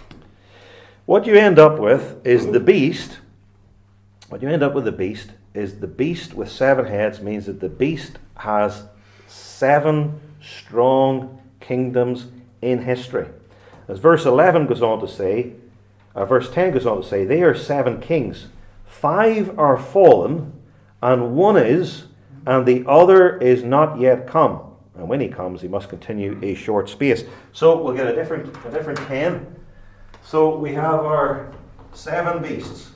What you end up with is the beast. What you end up with the beast is the beast with seven heads means that the beast has seven strong kingdoms in history. As verse eleven goes on to say, uh, verse ten goes on to say, they are seven kings. Five are fallen, and one is, and the other is not yet come. And when he comes, he must continue a short space. So we'll get a different, a different ten. So we have our seven beasts.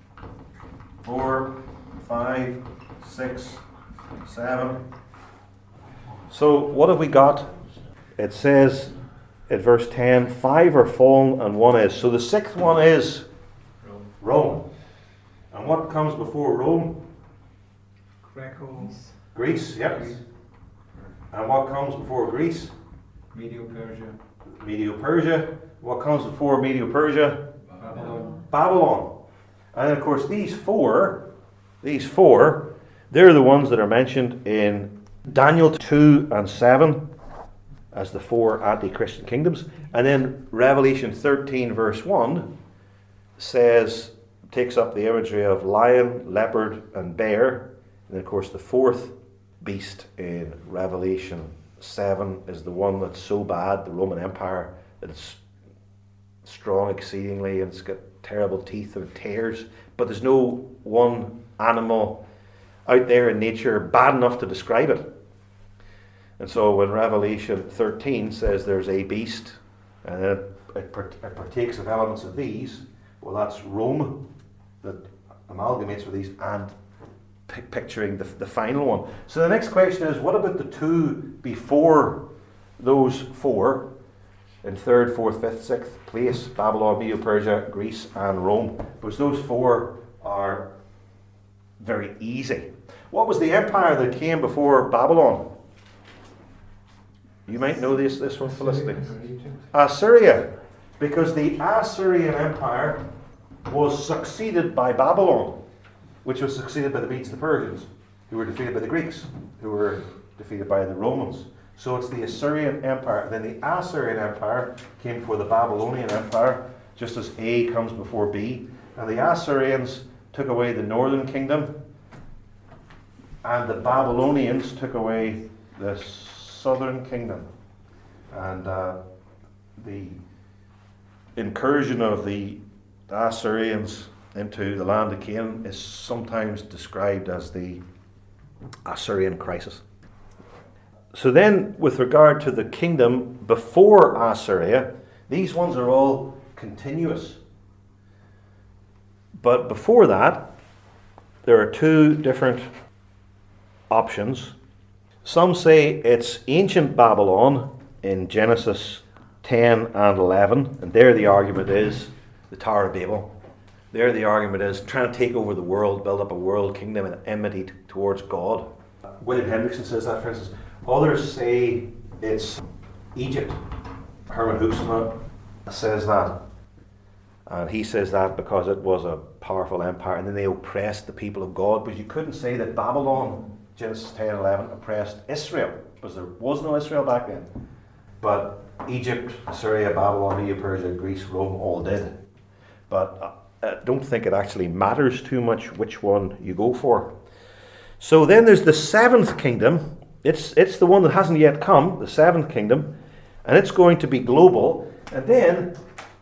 Four, five, six, seven. So what have we got? It says at verse ten, five are fallen and one is. So the sixth one is Rome. Rome. And what comes before Rome? Greco. Greece, yep. And what comes before Greece? Medo-Persia. Medo-Persia. What comes before Medo-Persia? Babylon. Babylon. And then, of course, these four, these four, they're the ones that are mentioned in Daniel two and seven as the four anti-Christian kingdoms. And then Revelation thirteen verse one says, takes up the imagery of lion, leopard and bear. And then, of course, the fourth beast in Revelation seven is the one that's so bad, the Roman Empire, that it's strong exceedingly and it's got terrible teeth and it tears. But there's no one animal out there in nature bad enough to describe it. And so when Revelation thirteen says there's a beast, and then it, it partakes of elements of these, well, that's Rome that amalgamates with these and p- picturing the, the final one. So the next question is, what about the two before those four? in third, fourth, fifth, sixth place, Babylon, Medo-Persia, Greece, and Rome. Because those four are very easy. What was the empire that came before Babylon? You might know this, this one, Felicity. Assyria. Because the Assyrian Empire was succeeded by Babylon, which was succeeded by the Medes, the Persians, who were defeated by the Greeks, who were defeated by the Romans. So it's the Assyrian Empire. Then the Assyrian Empire came before the Babylonian Empire, just as A comes before B. And the Assyrians took away the northern kingdom, and the Babylonians took away the southern kingdom. And uh, the incursion of the Assyrians into the land of Canaan is sometimes described as the Assyrian crisis. So then, with regard to the kingdom before Assyria, these ones are all continuous. But before that, there are two different options. Some say it's ancient Babylon in Genesis ten and eleven, and there the argument is the Tower of Babel. There the argument is trying to take over the world, build up a world kingdom and enmity towards God. William Hendrickson says that, for instance. Others say it's Egypt. Herman Hoeksema says that. And he says that because it was a powerful empire, and then they oppressed the people of God. But you couldn't say that Babylon, Genesis ten eleven, oppressed Israel, because there was no Israel back then. But Egypt, Assyria, Babylon, Medo-Persia, Greece, Rome all did. But I don't think it actually matters too much which one you go for. So then there's the seventh kingdom. It's, it's the one that hasn't yet come, the seventh kingdom. And it's going to be global. And then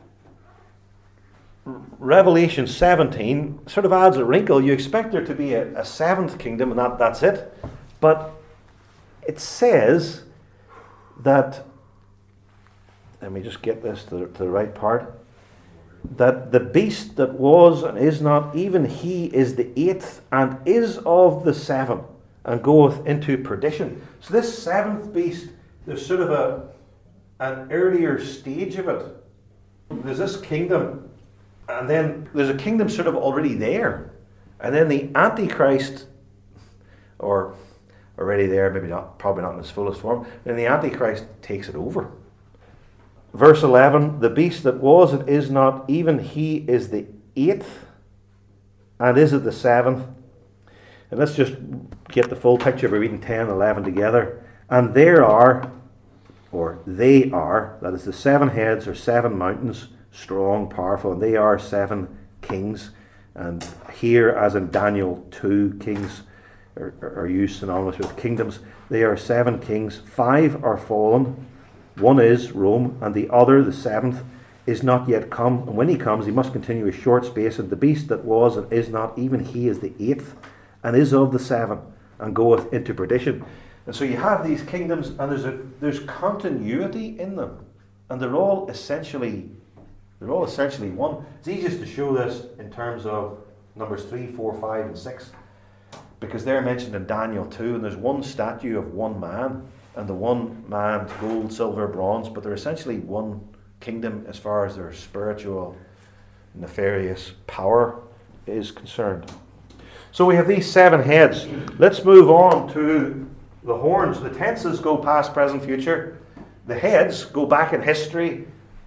Revelation seventeen sort of adds a wrinkle. You expect there to be a, a seventh kingdom, and that, that's it. But it says that, let me just get this to the, to the right part, that the beast that was and is not, even he is the eighth, and is of the seven, and goeth into perdition. So this seventh beast, there's sort of a an earlier stage of it. There's this kingdom, and then there's a kingdom sort of already there. And then the Antichrist, or already there, maybe not, probably not in its fullest form, then the Antichrist takes it over. Verse eleven, the beast that was and is not, even he is the eighth, and is it the seventh. And let's just get the full picture by reading ten and eleven together. And there are, or they are, that is the seven heads or seven mountains, strong, powerful, and they are seven kings. And here, as in Daniel two, kings are, are used synonymous with kingdoms. They are seven kings. Five are fallen. One is Rome, and the other, the seventh, is not yet come. And when he comes, he must continue a short space. And the beast that was and is not, even he is the eighth, and is of the seven, and goeth into perdition. And so you have these kingdoms, and there's a there's continuity in them, and they're all essentially they're all essentially one. It's easiest to show this in terms of numbers three, four, five, and six, because they're mentioned in Daniel two, and there's one statue of one man, and the one man, gold, silver, bronze, but they're essentially one kingdom as far as their spiritual, nefarious power is concerned. So we have these seven heads. Let's move on to the horns. The tenses go past, present, future. The heads go back in history,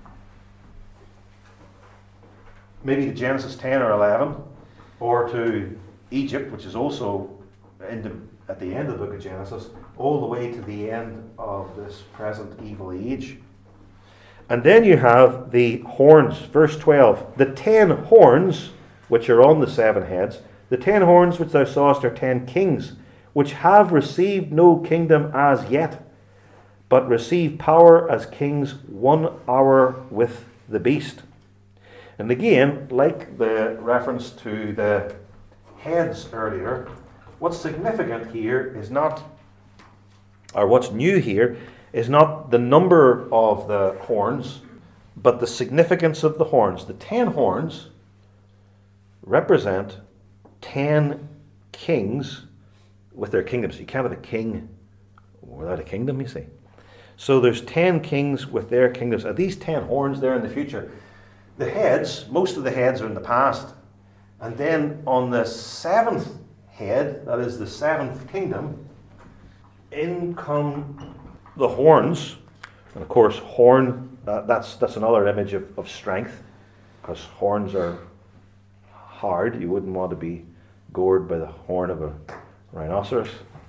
maybe to Genesis ten or eleven, or to Egypt, which is also in the, at the end of the book of Genesis, all the way to the end of this present evil age. And then you have the horns, verse twelve. The ten horns, which are on the seven heads, the ten horns which thou sawest are ten kings, which have received no kingdom as yet, but receive power as kings one hour with the beast. And again, like the reference to the heads earlier, what's significant here is not, or what's new here, is not the number of the horns, but the significance of the horns. The ten horns represent ten kings with their kingdoms. You can't have a king without a kingdom, you see. So there's ten kings with their kingdoms. Are these ten horns there in the future? The heads, most of the heads are in the past. And then on the seventh head, that is the seventh kingdom, in come the horns. And of course, horn, uh, that's, that's another image of, of strength, because horns are hard. You wouldn't want to be gored by the horn of a rhinoceros.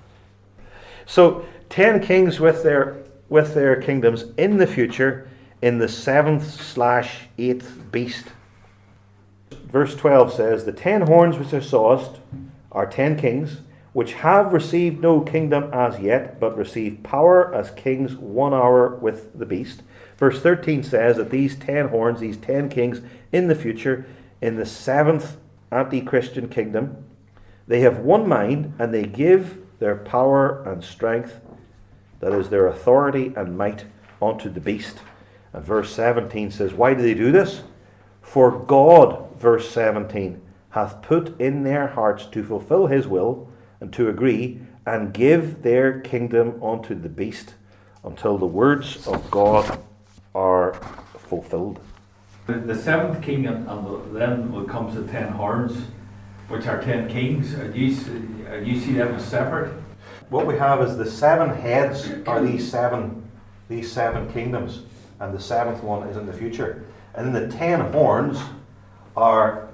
So, ten kings with their with their kingdoms in the future, in the seventh slash eighth beast. Verse twelve says, the ten horns which thou sawest are ten kings, which have received no kingdom as yet, but receive power as kings one hour with the beast. Verse thirteen says that these ten horns, these ten kings in the future, in the seventh anti-Christian kingdom, they have one mind, and they give their power and strength, that is their authority and might, unto the beast. And verse seventeen says, why do they do this? For God, verse seventeen, hath put in their hearts to fulfill his will, and to agree, and give their kingdom unto the beast, until the words of God are fulfilled. The, the seventh king, and, and the, then will comes the ten horns, which are ten kings. Uh, you, s- uh, you see them as separate? What we have is the seven heads are these seven these seven kingdoms, and the seventh one is in the future. And then the ten horns are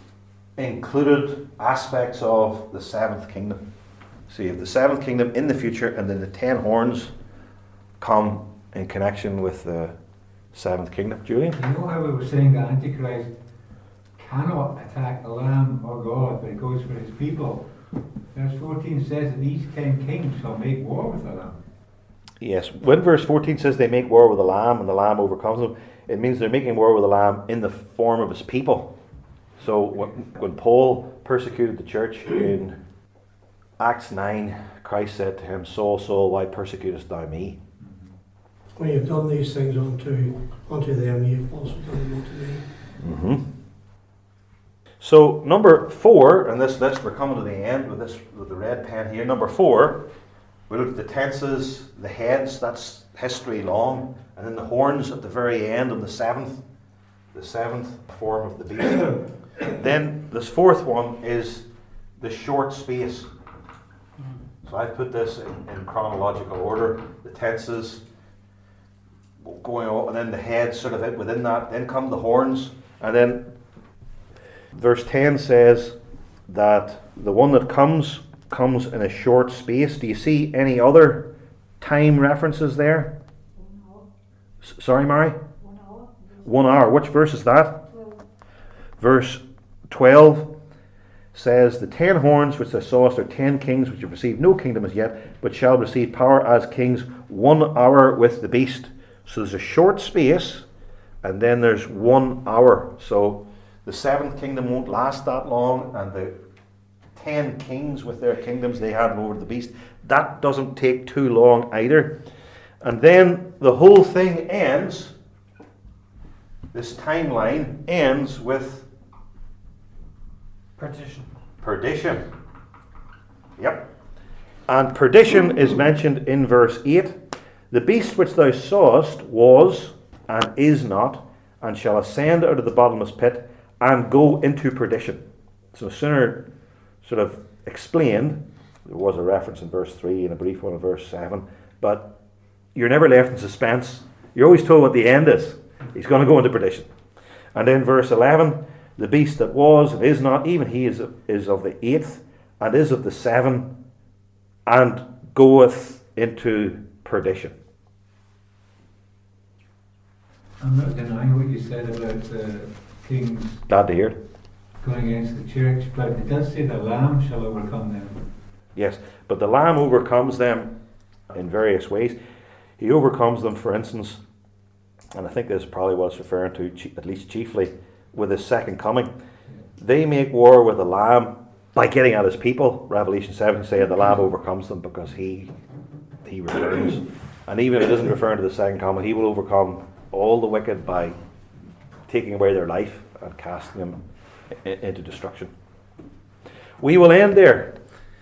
included aspects of the seventh kingdom. So you have the seventh kingdom in the future, and then the ten horns come in connection with the seventh kingdom. Julian? You know how we were saying that Antichrist cannot attack the Lamb or God, but it goes for his people. Verse fourteen says that these ten kings shall make war with the Lamb. Yes. When verse fourteen says they make war with the Lamb and the Lamb overcomes them, it means they're making war with the Lamb in the form of his people. So when, when Paul persecuted the church in Acts nine, Christ said to him, Saul, Saul, why persecutest thou me? When you've done these things unto, unto them, you've also done them unto me. Mm-hmm. So number four, and this list, we're coming to the end with this with the red pen here. Number four, we look at the tenses, the heads, that's history long, and then the horns at the very end on the seventh, the seventh form of the beast. Then this fourth one is the short space. So I've put this in, in chronological order. The tenses going on, and then the heads sort of it within that. Then come the horns, and then verse ten says that the one that comes comes in a short space. Do you see any other time references there? S- sorry, Mary? One hour. One hour. Which verse is that? Verse twelve says, the ten horns which thou sawest are ten kings which have received no kingdom as yet, but shall receive power as kings one hour with the beast. So there's a short space, and then there's one hour. So the seventh kingdom won't last that long, and the ten kings with their kingdoms, they hand over to the beast. That doesn't take too long either. And then the whole thing ends, this timeline ends with Partition. perdition. Yep. And perdition is mentioned in verse eight. The beast which thou sawest was, and is not, and shall ascend out of the bottomless pit, and go into perdition. So sooner sort of explained, there was a reference in verse three and a brief one in verse seven, but you're never left in suspense. You're always told what the end is. He's going to go into perdition. And then verse eleven, the beast that was and is not, even he is, is of the eighth, and is of the seven, and goeth into perdition. I'm not denying what you said about the kings Glad to hear it. going against the church, but it does say the Lamb shall overcome them. Yes, but the Lamb overcomes them in various ways. He overcomes them, for instance, and I think this is probably what it's referring to, at least chiefly, with his second coming. They make war with the Lamb by getting at his people. Revelation seven saying the Lamb overcomes them because he he returns. And even if it isn't referring to the second coming, he will overcome all the wicked by taking away their life and casting them into destruction. We will end there.